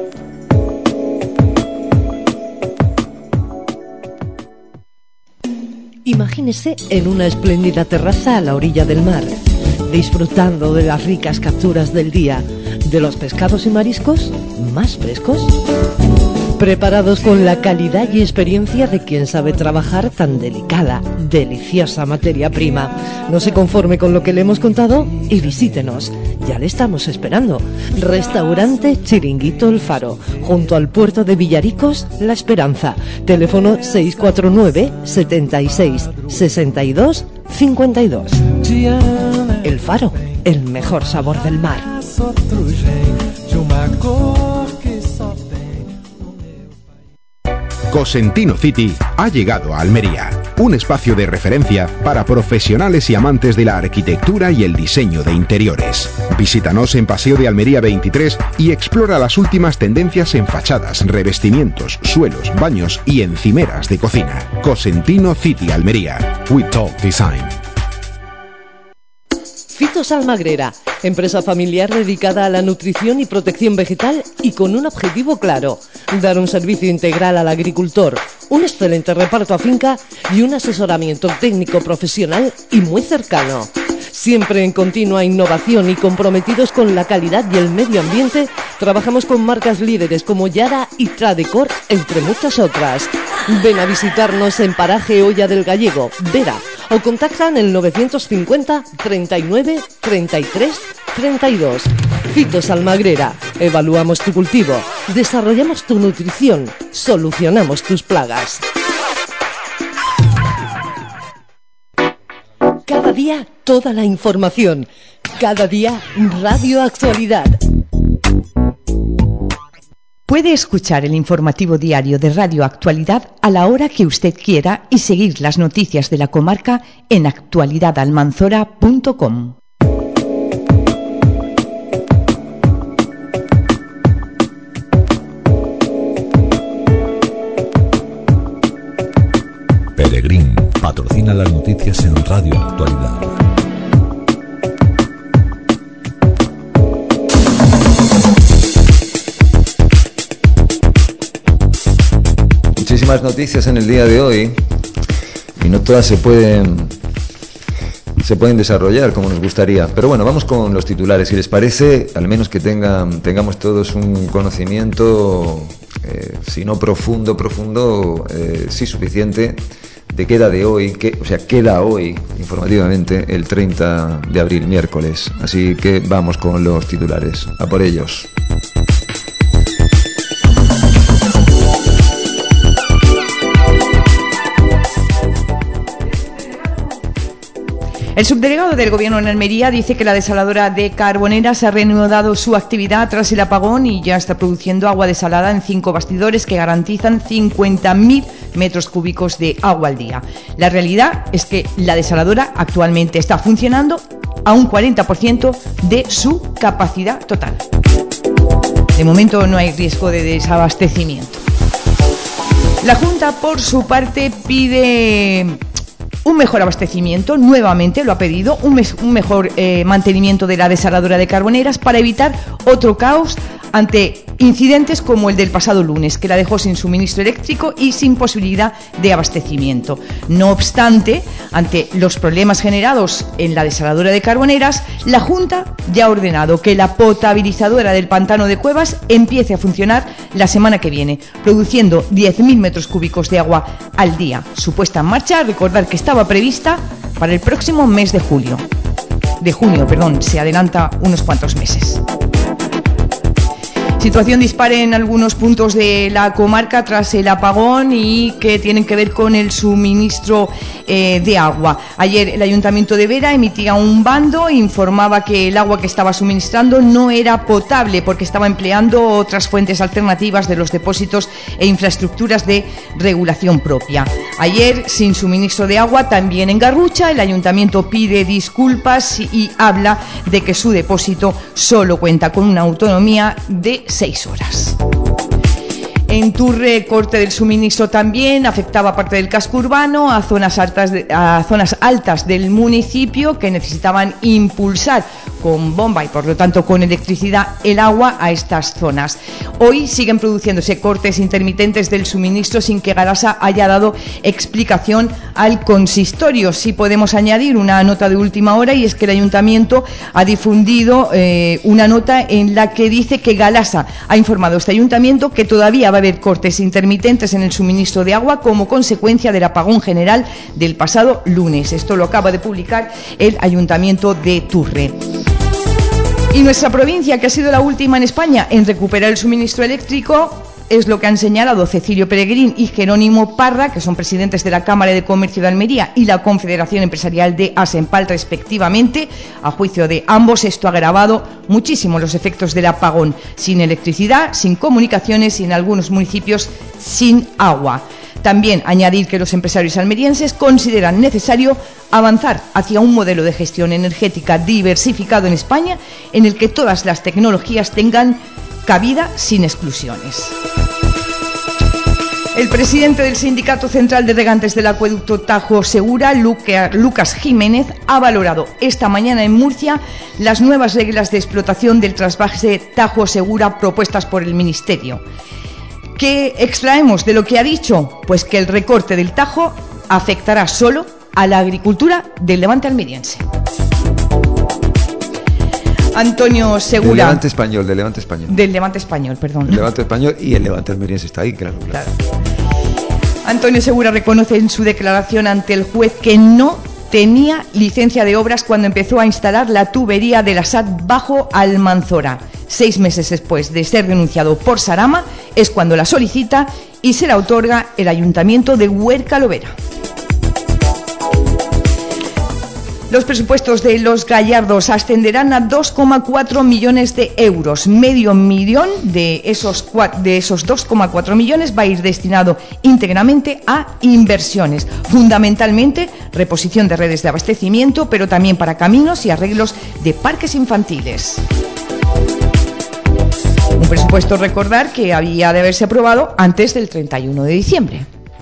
Imagínese en una espléndida terraza a la orilla del mar, disfrutando de las ricas capturas del día, de los pescados y mariscos más frescos, preparados con la calidad y experiencia de quien sabe trabajar tan delicada, deliciosa materia prima. No se conforme con lo que le hemos contado y visítenos. Ya le estamos esperando. Restaurante Chiringuito El Faro, junto al puerto de Villaricos, La Esperanza. Teléfono seis cuatro nueve, setenta y seis, sesenta y dos, cincuenta y dos. El Faro, el mejor sabor del mar. Cosentino City ha llegado a Almería, un espacio de referencia para profesionales y amantes de la arquitectura y el diseño de interiores. Visítanos en Paseo de Almería veintitrés y explora las últimas tendencias en fachadas, revestimientos, suelos, baños y encimeras de cocina. Cosentino City Almería. We Talk Design. Fitos Almagrera, empresa familiar dedicada a la nutrición y protección vegetal y con un objetivo claro: dar un servicio integral al agricultor, un excelente reparto a finca y un asesoramiento técnico profesional y muy cercano. Siempre en continua innovación y comprometidos con la calidad y el medio ambiente, trabajamos con marcas líderes como Yara y Tradecor, entre muchas otras. Ven a visitarnos en Paraje Olla del Gallego, Vera, o contactan el novecientos cincuenta, treinta y nueve, treinta y tres, treinta y dos. Fitos Almagrera, evaluamos tu cultivo, desarrollamos tu nutrición, solucionamos tus plagas. Cada día, toda la información. Cada día, Radio Actualidad. Puede escuchar el informativo diario de Radio Actualidad a la hora que usted quiera y seguir las noticias de la comarca en actualidad almanzora punto com. Peregrín patrocina las noticias en Radio Actualidad. Muchísimas noticias en el día de hoy y no todas se pueden se pueden desarrollar como nos gustaría, pero bueno, vamos con los titulares. Si les parece, al menos que tengan tengamos todos un conocimiento, eh, si no profundo, profundo, eh, sí suficiente, de queda de hoy, que, o sea, queda hoy informativamente el treinta de abril, miércoles. Así que vamos con los titulares, a por ellos. El subdelegado del Gobierno en Almería dice que la desaladora de Carboneras ha reanudado su actividad tras el apagón y ya está produciendo agua desalada en cinco bastidores que garantizan cincuenta mil metros cúbicos de agua al día. La realidad es que la desaladora actualmente está funcionando a un cuarenta por ciento de su capacidad total. De momento no hay riesgo de desabastecimiento. La Junta, por su parte, pide un mejor abastecimiento, nuevamente lo ha pedido, un, mes, un mejor eh, mantenimiento de la desaladora de Carboneras para evitar otro caos ante incidentes como el del pasado lunes, que la dejó sin suministro eléctrico y sin posibilidad de abastecimiento. No obstante, ante los problemas generados en la desaladora de Carboneras, la Junta ya ha ordenado que la potabilizadora del pantano de Cuevas empiece a funcionar la semana que viene, produciendo diez mil metros cúbicos de agua al día. Su puesta en marcha, recordar que estaba prevista para el próximo mes de julio. De junio, perdón, se adelanta unos cuantos meses. Situación dispar en algunos puntos de la comarca tras el apagón y que tienen que ver con el suministro eh, de agua. Ayer el Ayuntamiento de Vera emitía un bando e informaba que el agua que estaba suministrando no era potable porque estaba empleando otras fuentes alternativas de los depósitos e infraestructuras de regulación propia. Ayer, sin suministro de agua, también en Garrucha, el Ayuntamiento pide disculpas y habla de que su depósito solo cuenta con una autonomía de seis horas. En Turre, corte del suministro también afectaba parte del casco urbano, a zonas altas, de, a zonas altas del municipio que necesitaban impulsar con bomba y por lo tanto con electricidad el agua a estas zonas. Hoy siguen produciéndose cortes intermitentes del suministro sin que Garasa haya dado explicación al consistorio. Sí podemos añadir una nota de última hora, y es que el Ayuntamiento ha difundido eh, una nota en la que dice que Galasa ha informado a este Ayuntamiento que todavía va a haber cortes intermitentes en el suministro de agua como consecuencia del apagón general del pasado lunes. Esto lo acaba de publicar el Ayuntamiento de Turre. Y nuestra provincia, que ha sido la última en España en recuperar el suministro eléctrico, es lo que han señalado Cecilio Peregrín y Jerónimo Parra, que son presidentes de la Cámara de Comercio de Almería y la Confederación Empresarial de Asempal, respectivamente. A juicio de ambos, esto ha agravado muchísimo los efectos del apagón, sin electricidad, sin comunicaciones y en algunos municipios sin agua. También añadir que los empresarios almerienses consideran necesario avanzar hacia un modelo de gestión energética diversificado en España, en el que todas las tecnologías tengan cabida sin exclusiones. El presidente del Sindicato Central de Regantes del Acueducto Tajo Segura, Lucas Jiménez, ha valorado esta mañana en Murcia las nuevas reglas de explotación del trasvase Tajo Segura propuestas por el Ministerio. ¿Qué extraemos de lo que ha dicho? Pues que el recorte del Tajo afectará solo a la agricultura del Levante almeriense. Antonio Segura. Del Levante español, del Levante español. Del Levante español, perdón. El Levante español y el Levante almeriense está ahí, claro, claro. claro. Antonio Segura reconoce en su declaración ante el juez que no tenía licencia de obras cuando empezó a instalar la tubería de la S A D bajo Almanzora. Seis meses después de ser denunciado por Sarama, es cuando la solicita y se la otorga el Ayuntamiento de Huerca Lovera. Los presupuestos de Los Gallardos ascenderán a dos coma cuatro millones de euros. Medio millón de esos, de esos dos coma cuatro millones va a ir destinado íntegramente a inversiones, fundamentalmente reposición de redes de abastecimiento, pero también para caminos y arreglos de parques infantiles. Un presupuesto, recordar, que había de haberse aprobado antes del treinta y uno de diciembre.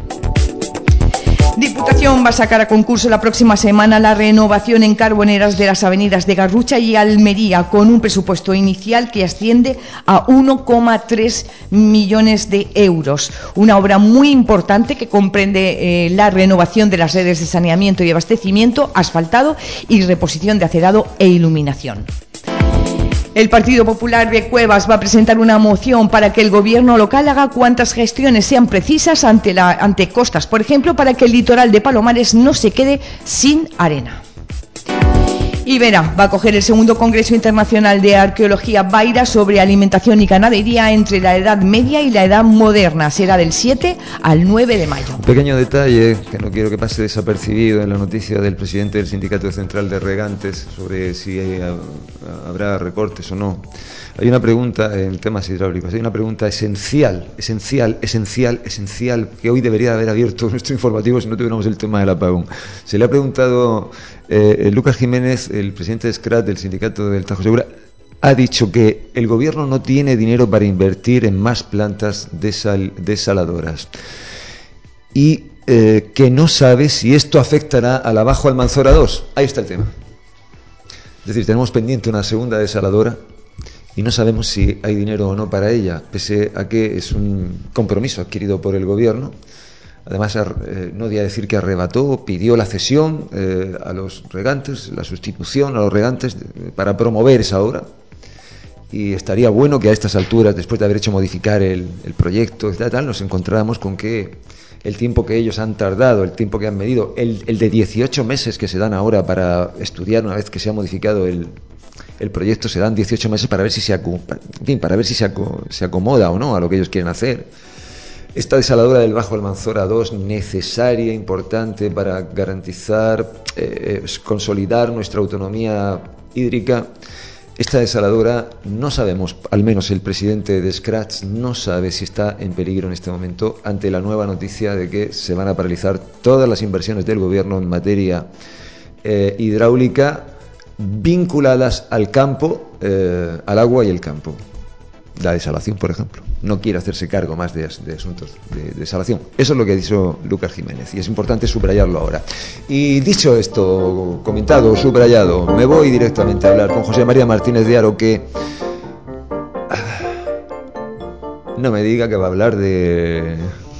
Diputación va a sacar a concurso la próxima semana la renovación en Carboneras de las avenidas de Garrucha y Almería, con un presupuesto inicial que asciende a uno coma tres millones de euros. Una obra muy importante que comprende eh, la renovación de las redes de saneamiento y abastecimiento, asfaltado y reposición de acerado e iluminación. El Partido Popular de Cuevas va a presentar una moción para que el gobierno local haga cuantas gestiones sean precisas ante, la, ante costas, por ejemplo, para que el litoral de Palomares no se quede sin arena. Y Vera va a acoger el segundo Congreso Internacional de Arqueología Baira sobre alimentación y ganadería entre la Edad Media y la Edad Moderna. Será del siete al nueve de mayo. Un pequeño detalle que no quiero que pase desapercibido en la noticia del presidente del Sindicato Central de Regantes sobre si hay, habrá recortes o no. Hay una pregunta en temas hidráulicos, hay una pregunta esencial, esencial, esencial, esencial, que hoy debería haber abierto nuestro informativo si no tuviéramos el tema del apagón. Se le ha preguntado eh, Lucas Jiménez, el presidente de S C R A T del sindicato del Tajo Segura, ha dicho que el gobierno no tiene dinero para invertir en más plantas desal, desaladoras. y eh, que no sabe si esto afectará a la Bajo Almanzora dos. Ahí está el tema. Es decir, tenemos pendiente una segunda desaladora y no sabemos si hay dinero o no para ella, pese a que es un compromiso adquirido por el gobierno. Además, eh, no voy a decir que arrebató, pidió la cesión eh, a los regantes, la sustitución a los regantes eh, para promover esa obra. Y estaría bueno que a estas alturas, después de haber hecho modificar el, el proyecto, tal, tal, nos encontráramos con que el tiempo que ellos han tardado, el tiempo que han medido, el, el de dieciocho meses que se dan ahora para estudiar una vez que se ha modificado el, el proyecto, se dan dieciocho meses para ver si se, acu- en fin, para ver si se, acu- se acomoda o no a lo que ellos quieren hacer. Esta desaladora del Bajo Almanzora dos, necesaria, importante para garantizar, eh, consolidar nuestra autonomía hídrica. Esta desaladora no sabemos, al menos el presidente de Scratch no sabe si está en peligro en este momento ante la nueva noticia de que se van a paralizar todas las inversiones del gobierno en materia eh, hidráulica vinculadas al campo, eh, al agua y el campo. La desalación, por ejemplo. No quiere hacerse cargo más de, de asuntos de, de desalación. Eso es lo que ha dicho Lucas Jiménez y es importante subrayarlo ahora. Y dicho esto, comentado, subrayado, me voy directamente a hablar con José María Martínez de Haro, que no me diga que va a hablar de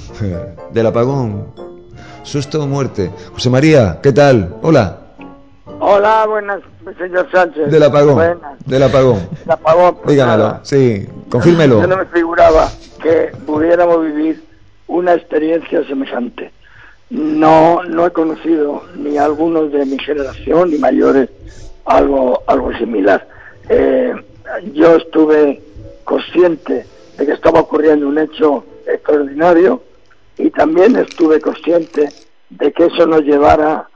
del apagón. Susto o muerte. José María, ¿qué tal? Hola. Hola, buenas, señor Sánchez. Del apagón. Buenas. Del apagón. El apagón. Pues dígamelo, nada. sí, confírmelo. Yo no me figuraba que pudiéramos vivir una experiencia semejante. No, no he conocido ni a algunos de mi generación ni mayores algo, algo similar. Eh, yo estuve consciente de que estaba ocurriendo un hecho extraordinario y también estuve consciente de que eso nos llevara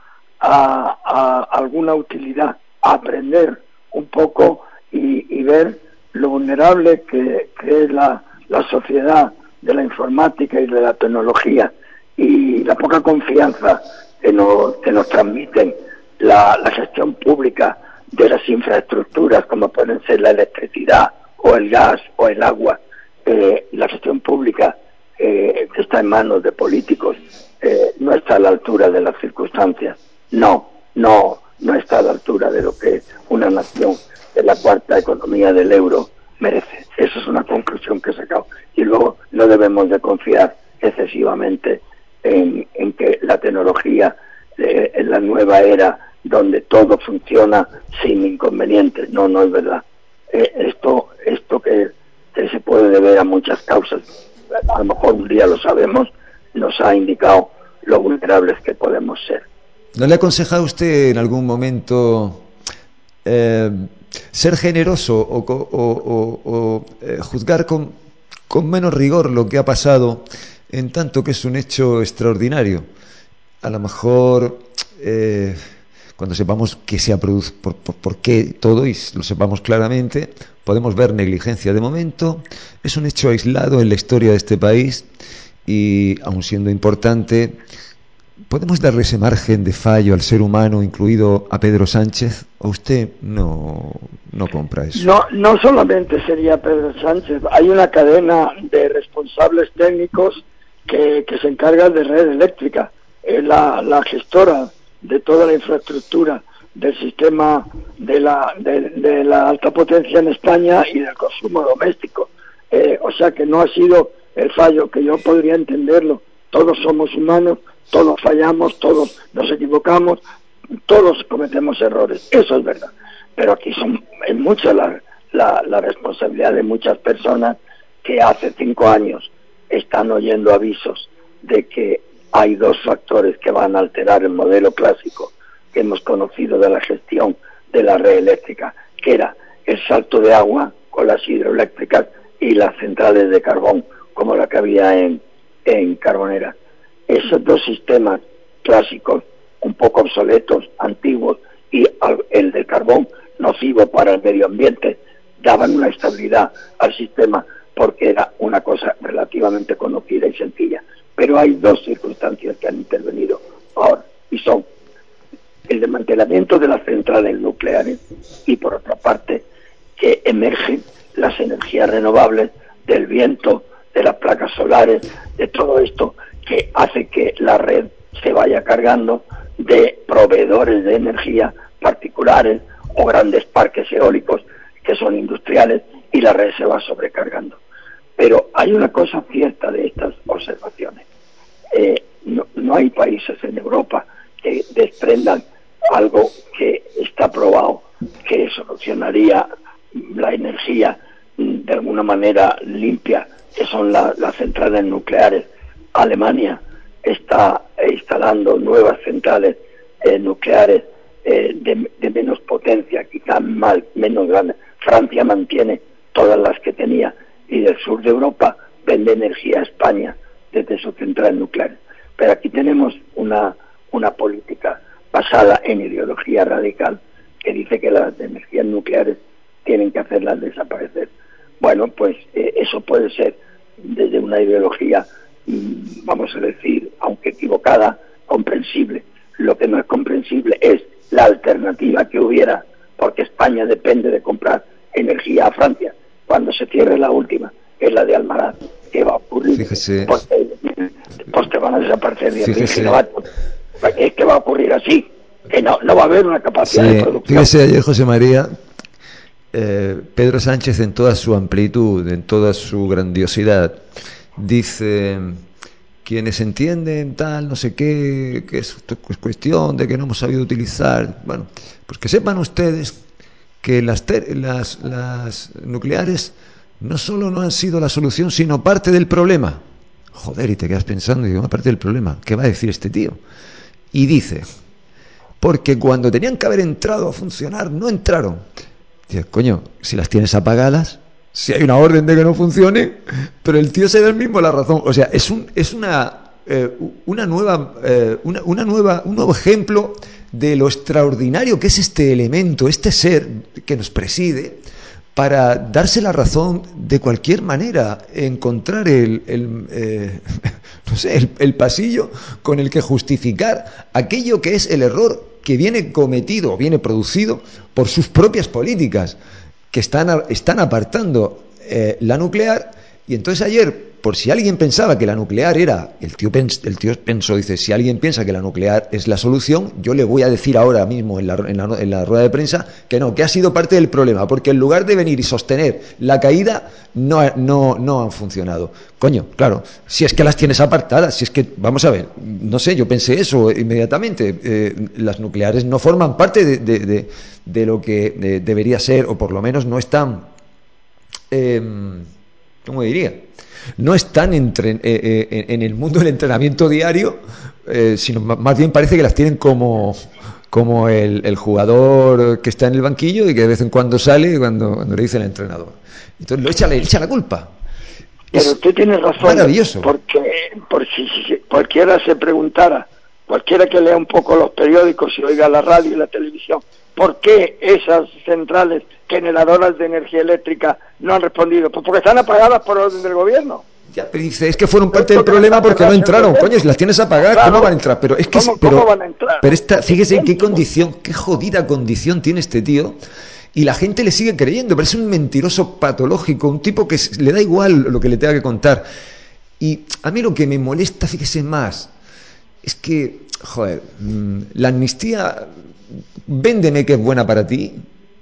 A, a alguna utilidad, a aprender un poco y, y ver lo vulnerable que, que es la, la sociedad de la informática y de la tecnología y la poca confianza que nos, que nos transmiten la, la gestión pública de las infraestructuras como pueden ser la electricidad o el gas o el agua. Eh, la gestión pública eh, que está en manos de políticos eh, no está a la altura de las circunstancias. No, no, no está a la altura de lo que una nación de la cuarta economía del euro merece. Esa es una conclusión que he sacado. Y luego no debemos de confiar excesivamente en, en que la tecnología, eh, en la nueva era donde todo funciona sin inconvenientes. No, no es verdad. Eh, esto, esto que, que se puede deber a muchas causas, a lo mejor un día lo sabemos, nos ha indicado lo vulnerables que podemos ser. ¿No le aconseja a usted en algún momento eh, ser generoso o, o, o, o eh, juzgar con, con menos rigor lo que ha pasado, en tanto que es un hecho extraordinario? A lo mejor eh, cuando sepamos qué se ha producido, por, por, por qué todo y lo sepamos claramente, podemos ver negligencia de momento. Es un hecho aislado en la historia de este país y, aun siendo importante, ¿podemos darle ese margen de fallo al ser humano, incluido a Pedro Sánchez? ¿O usted no, no compra eso? No, no solamente sería Pedro Sánchez. Hay una cadena de responsables técnicos que, que se encargan de red eléctrica. Es la, la gestora de toda la infraestructura del sistema de la, de, de la alta potencia en España y del consumo doméstico. Eh, o sea que no ha sido el fallo, que yo podría entenderlo. Todos somos humanos, todos fallamos, todos nos equivocamos, todos cometemos errores, eso es verdad. Pero aquí son, es mucha la, la, la responsabilidad de muchas personas que hace cinco años están oyendo avisos de que hay dos factores que van a alterar el modelo clásico que hemos conocido de la gestión de la red eléctrica, que era el salto de agua con las hidroeléctricas y las centrales de carbón, como la que había en, en Carbonera. Esos dos sistemas clásicos, un poco obsoletos, antiguos, y el del carbón, nocivo para el medio ambiente, daban una estabilidad al sistema porque era una cosa relativamente conocida y sencilla. Pero hay dos circunstancias que han intervenido ahora, y son el desmantelamiento de las centrales nucleares y, por otra parte, que emergen las energías renovables del viento, de las placas solares, de todo esto que hace que la red se vaya cargando de proveedores de energía particulares o grandes parques eólicos que son industriales, y la red se va sobrecargando. Pero hay una cosa cierta de estas observaciones. Eh, no, no hay países en Europa que desprendan algo que está probado que solucionaría la energía de alguna manera limpia, que son la, las centrales nucleares. Alemania está instalando nuevas centrales eh, nucleares eh, de, de menos potencia, quizá mal, menos grandes. Francia mantiene todas las que tenía, y del sur de Europa vende energía a España desde sus centrales nucleares. Pero aquí tenemos una, una política basada en ideología radical que dice que las energías nucleares tienen que hacerlas desaparecer. Bueno, pues eh, eso puede ser desde una ideología, mmm, vamos a decir, aunque equivocada, comprensible. Lo que no es comprensible es la alternativa que hubiera, porque España depende de comprar energía a Francia. Cuando se cierre la última, que es la de Almaraz, ¿qué va a ocurrir? Fíjese. Pues, pues te van a desaparecer diez mil Fíjese. gigavatios. Es que va a ocurrir así, que no, no va a haber una capacidad Sí, de producción. fíjese ayer, José María, eh, Pedro Sánchez, en toda su amplitud, en toda su grandiosidad, dice: quienes entienden tal, no sé qué, que es cuestión de que no hemos sabido utilizar. Bueno, pues que sepan ustedes que las, ter- las, las nucleares no solo no han sido la solución, sino parte del problema. Joder, y te quedas pensando, y digo, parte del problema, ¿qué va a decir este tío? Y dice: porque cuando tenían que haber entrado a funcionar, no entraron. Dice, coño, si las tienes apagadas, si hay una orden de que no funcione, pero el tío se da el mismo la razón. O sea, es un es una eh, una nueva eh, una, una nueva un nuevo ejemplo de lo extraordinario que es este elemento, este ser que nos preside, para darse la razón de cualquier manera, encontrar el, el eh, no sé, el, el pasillo con el que justificar aquello que es el error que viene cometido, viene producido por sus propias políticas, que están, están apartando eh, la nuclear. Y entonces ayer, por si alguien pensaba que la nuclear era, el tío, pens, el tío pensó, dice, si alguien piensa que la nuclear es la solución, yo le voy a decir ahora mismo en la, en la, en la rueda de prensa que no, que ha sido parte del problema, porque en lugar de venir y sostener la caída, no, no, no han funcionado. Coño, claro, si es que las tienes apartadas, si es que, vamos a ver, no sé, yo pensé eso inmediatamente, eh, las nucleares no forman parte de, de, de, de lo que de, debería ser, o por lo menos no están, eh, ¿cómo diría?, no están entre, eh, eh, en el mundo del entrenamiento diario, eh, sino más bien parece que las tienen como, como el, el jugador que está en el banquillo y que de vez en cuando sale cuando, cuando le dice el entrenador. Entonces lo echa, le echa la culpa. Pero usted tiene razón, maravilloso. Porque por si, si cualquiera se preguntara, cualquiera que lea un poco los periódicos y oiga la radio y la televisión, ¿por qué esas centrales generadoras de energía eléctrica no han respondido? Pues porque están apagadas por orden del gobierno. Ya, pero dice, es que fueron parte del problema porque no entraron. Coño, si las tienes apagadas, Claro. ¿cómo van a entrar? Pero es que ¿Cómo, pero, cómo van a entrar? pero esta, fíjese en qué condición, qué jodida condición tiene este tío, y la gente le sigue creyendo. Parece un mentiroso patológico, un tipo que le da igual lo que le tenga que contar. Y a mí lo que me molesta, fíjese más, es que, joder, la amnistía, véndeme que es buena para ti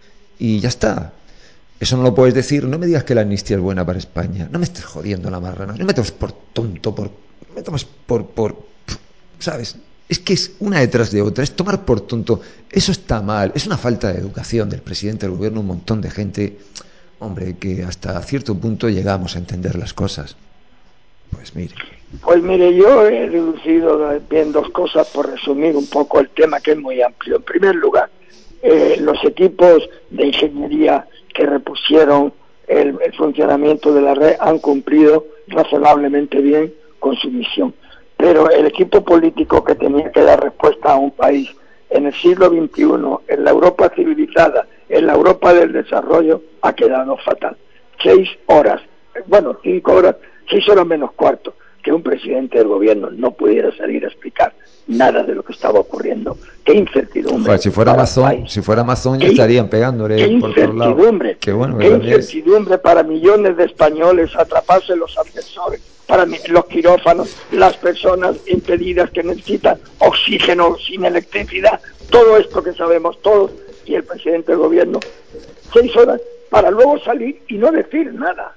y ya está. Eso no lo puedes decir. No me digas que la amnistía es buena para España. No me estés jodiendo la marrana. No me tomes por tonto, por, no me tomes por, por, ¿sabes? Es que es una detrás de otra. Es tomar por tonto. Eso está mal. Es una falta de educación del presidente del gobierno. Un montón de gente, hombre, que hasta cierto punto llegamos a entender las cosas. Pues mire. Pues mire, yo he reducido bien dos cosas por resumir un poco el tema, que es muy amplio. En primer lugar, eh, los equipos de ingeniería que repusieron el, el funcionamiento de la red han cumplido razonablemente bien con su misión. Pero el equipo político que tenía que dar respuesta a un país en el siglo veintiuno, en la Europa civilizada, en la Europa del desarrollo, ha quedado fatal. Seis horas, bueno, cinco horas, seis horas menos cuarto, que un presidente del gobierno no pudiera salir a explicar nada de lo que estaba ocurriendo. Qué incertidumbre. Joder, si fuera Amazon, si fuera Amazon ya estarían pegándole qué por todos lados. Incertidumbre. Qué bueno, qué incertidumbre para millones de españoles atraparse en los ascensores para mí, los quirófanos, las personas impedidas que necesitan oxígeno sin electricidad, todo esto que sabemos todos, y el presidente del gobierno, seis horas para luego salir y no decir nada.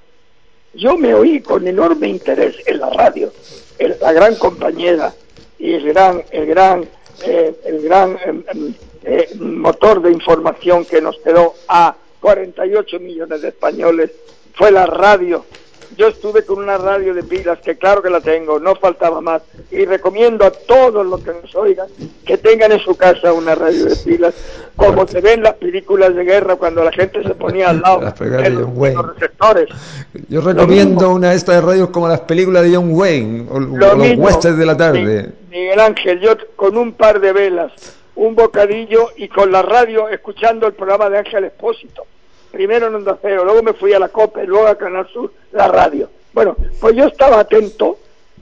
Yo me oí con enorme interés en la radio, el, la gran compañera y el gran, el gran, eh, el gran eh, eh, motor de información que nos quedó a cuarenta y ocho millones de españoles fue la radio. Yo estuve con una radio de pilas, que claro que la tengo, no faltaba más, y recomiendo a todos los que nos oigan que tengan en su casa una radio de pilas, como se ve en las películas de guerra cuando la gente se ponía al lado de los, de los receptores. Yo recomiendo una de estas radios como las películas de John Wayne, o, o los westerns de la tarde. Miguel Ángel, yo con un par de velas, un bocadillo y con la radio escuchando el programa de Ángel Expósito. Primero en Onda Cero, luego me fui a la COPE, luego a Canal Sur, la radio. Bueno, pues yo estaba atento,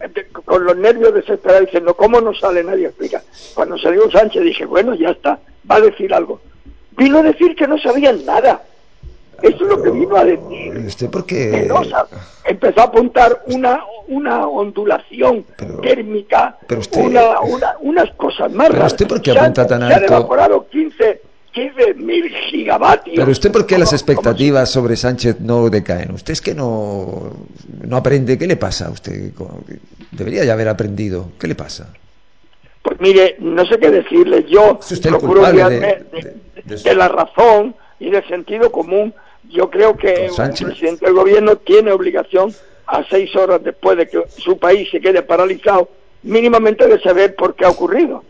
con los nervios desesperados, diciendo, ¿cómo no sale nadie a explicar? Cuando salió Sánchez dije, bueno, ya está, va a decir algo. Vino a decir que no sabían nada. Eso es lo que vino a decir. ¿Usted por qué? No, empezó a apuntar una una ondulación pero, térmica, pero usted, una, una, unas cosas más raras. ¿Usted por qué apunta tan alto? Se han evaporado quince mil gigavatios. Pero usted, ¿por qué las expectativas sobre Sánchez no decaen? Usted es que no, no aprende. ¿Qué le pasa a usted? Debería ya haber aprendido. ¿Qué le pasa? Pues mire, no sé qué decirle. Yo procuro guiarme de, de, de, de la razón y del sentido común. Yo creo que el presidente del gobierno tiene obligación, a seis horas después de que su país se quede paralizado, mínimamente de saber por qué ha ocurrido.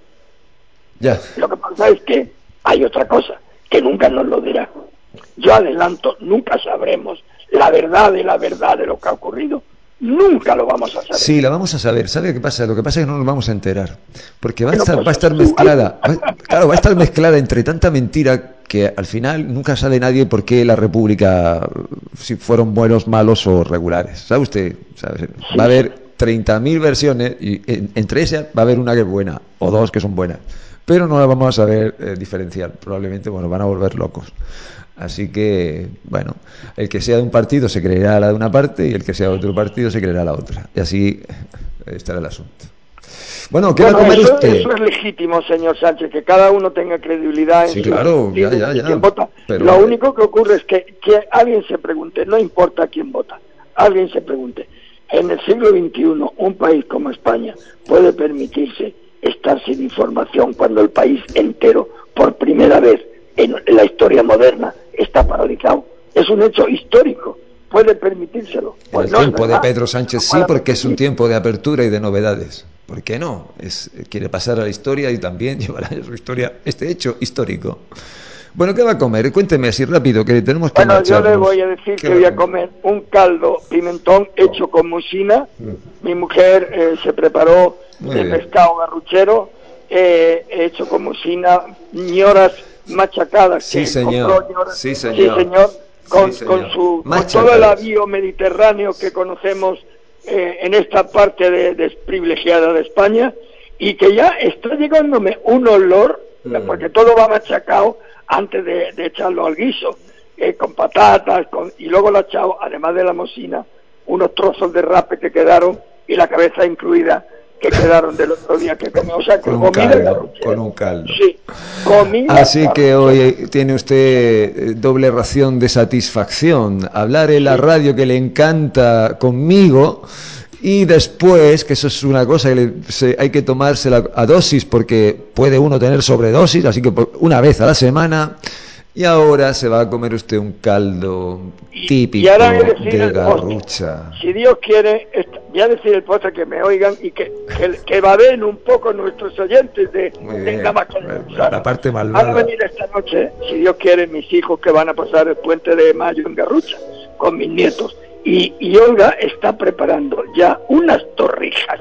Ya. Lo que pasa es que hay otra cosa, que nunca nos lo dirá. Yo adelanto, nunca sabremos la verdad de la verdad de lo que ha ocurrido. Nunca lo vamos a saber. Sí, la vamos a saber. ¿Sabe qué pasa? Lo que pasa es que no nos vamos a enterar. Porque va a estar, va a estar mezclada. Va, claro, va a estar mezclada entre tanta mentira que al final nunca sabe nadie por qué la República, si fueron buenos, malos o regulares. ¿Sabe usted? ¿Sabe? Va a haber treinta mil versiones y en, entre esas va a haber una que es buena o dos que son buenas. Pero no la vamos a saber eh, diferenciar. Probablemente, bueno, van a volver locos. Así que, bueno, el que sea de un partido se creerá la de una parte y el que sea de otro partido se creerá la otra. Y así estará el asunto. Bueno, ¿qué bueno, va a comer eso, usted? Eso es legítimo, señor Sánchez, que cada uno tenga credibilidad en sí, claro, ya, ya, ya. quién vota. Pero... Lo único que ocurre es que, que alguien se pregunte, no importa quién vota, alguien se pregunte, en el siglo veintiuno, un país como España puede permitirse estar sin información cuando el país entero, por primera vez en la historia moderna, está paralizado. Es un hecho histórico, puede permitírselo. Pues el no tiempo de Pedro Sánchez sí, porque es un tiempo de apertura y de novedades. ¿Por qué no? Es, quiere pasar a la historia y también llevará a su historia este hecho histórico. Bueno, ¿qué va a comer? Cuénteme así rápido, que tenemos que Bueno, marcharnos. yo le voy a decir que voy a comer un caldo pimentón hecho con musina. Mm. Mi mujer eh, se preparó Muy de bien. pescado garruchero, eh, hecho con musina, ñoras machacadas. Sí, que señor. Ñoras, sí, señor. Sí, señor. Con, sí, señor. con, su, con todo el avío mediterráneo que conocemos eh, en esta parte de, desprivilegiada de España, y que ya está llegándome un olor, mm. porque todo va machacado antes de, de echarlo al guiso, eh, con patatas, con, y luego lo ha echado, además de la mocina, unos trozos de rape que quedaron, y la cabeza incluida, que quedaron del otro día que comí. O sea, que con un caldo, con un caldo. Sí, comida. Así que hoy tiene usted doble ración de satisfacción. Hablar en la radio que le encanta conmigo, y después, que eso es una cosa que le, se, hay que tomársela a dosis, porque puede uno tener sobredosis, así que por, una vez a la semana. Y ahora se va a comer usted un caldo típico y de garrucha. Postre. Si Dios quiere, voy a decir el postre, que me oigan y que, que, que baben un poco nuestros oyentes de, de la, la, la parte malvada. Van a venir esta noche, si Dios quiere, mis hijos que van a pasar el puente de mayo en Garrucha con mis nietos. Y, y Olga está preparando ya unas torrijas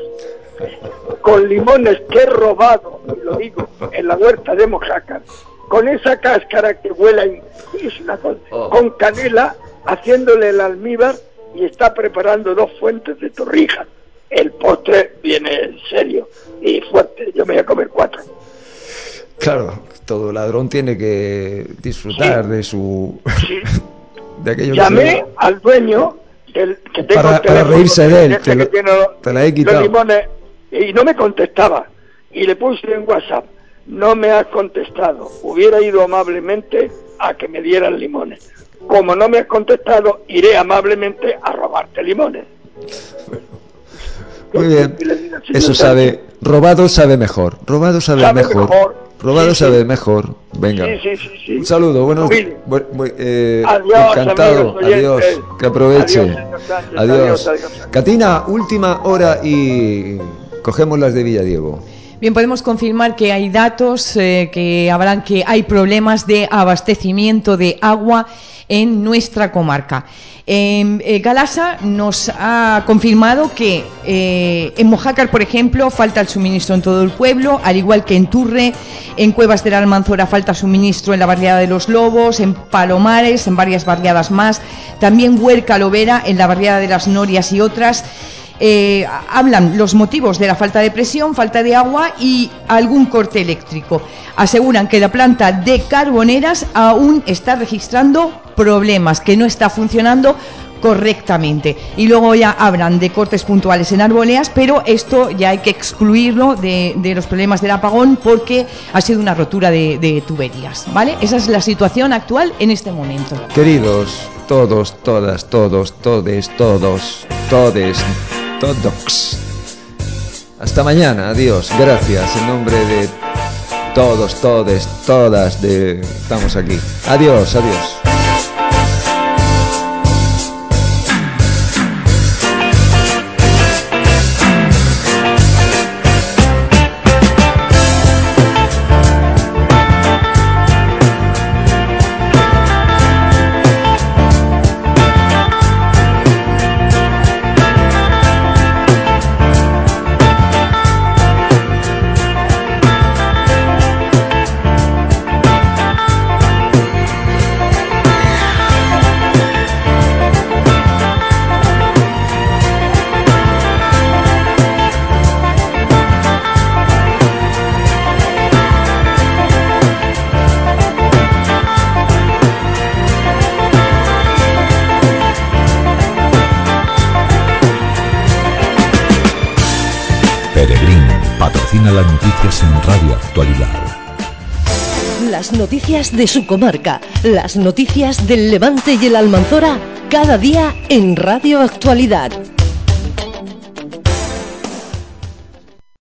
con limones que he robado, y lo digo, en la huerta de Mojácar, con esa cáscara que huele, es una cosa, oh. con canela, haciéndole el almíbar, y está preparando dos fuentes de torrijas. El postre viene serio y fuerte, yo me voy a comer cuatro. Claro, todo ladrón tiene que disfrutar sí. de su... Sí. de aquello Llamé que se... al dueño, del, que tengo Para, el teléfono, para reírse de él, te, que lo, tiene los, te la he los quitado. limones, y no me contestaba. Y le puse en WhatsApp, no me has contestado, hubiera ido amablemente a que me dieran limones. Como no me has contestado, iré amablemente a robarte limones. Muy bien, eso sabe, robado sabe mejor, robado sabe, Sabe mejor, mejor. robado Sí, sabe sí. mejor. Venga, Sí, sí, sí, sí. un saludo, bueno, Muy bu- bu- eh, Adiós, encantado, amigos oyentes. adiós, que aproveche, Adiós, señor Sánchez, adiós. adiós, adiós. Catina, última hora y cogemos las de Villadiego. Bien, podemos confirmar que hay datos eh, que hablan que hay problemas de abastecimiento de agua en nuestra comarca. Eh, eh, Galasa nos ha confirmado que eh, en Mojácar, por ejemplo, falta el suministro en todo el pueblo, al igual que en Turre, en Cuevas de la Almanzora falta suministro en la barriada de los Lobos, en Palomares, en varias barriadas más, también Huerca Lovera, en la barriada de las Norias y otras. Eh, hablan los motivos de la falta de presión, falta de agua y algún corte eléctrico. Aseguran que la planta de Carboneras aún está registrando problemas, que no está funcionando correctamente. Y luego ya hablan de cortes puntuales en Arboleas, pero esto ya hay que excluirlo de, de los problemas del apagón porque ha sido una rotura de, de tuberías, ¿vale? Esa es la situación actual en este momento. Queridos, todos, todas, todos, todes, todos, todes, todos. Hasta mañana, adiós, gracias, en nombre de todos, todes, todas, de estamos aquí. Adiós, adiós. Peregrín patrocina las noticias en Radio Actualidad. Las noticias de su comarca, las noticias del Levante y el Almanzora, cada día en Radio Actualidad.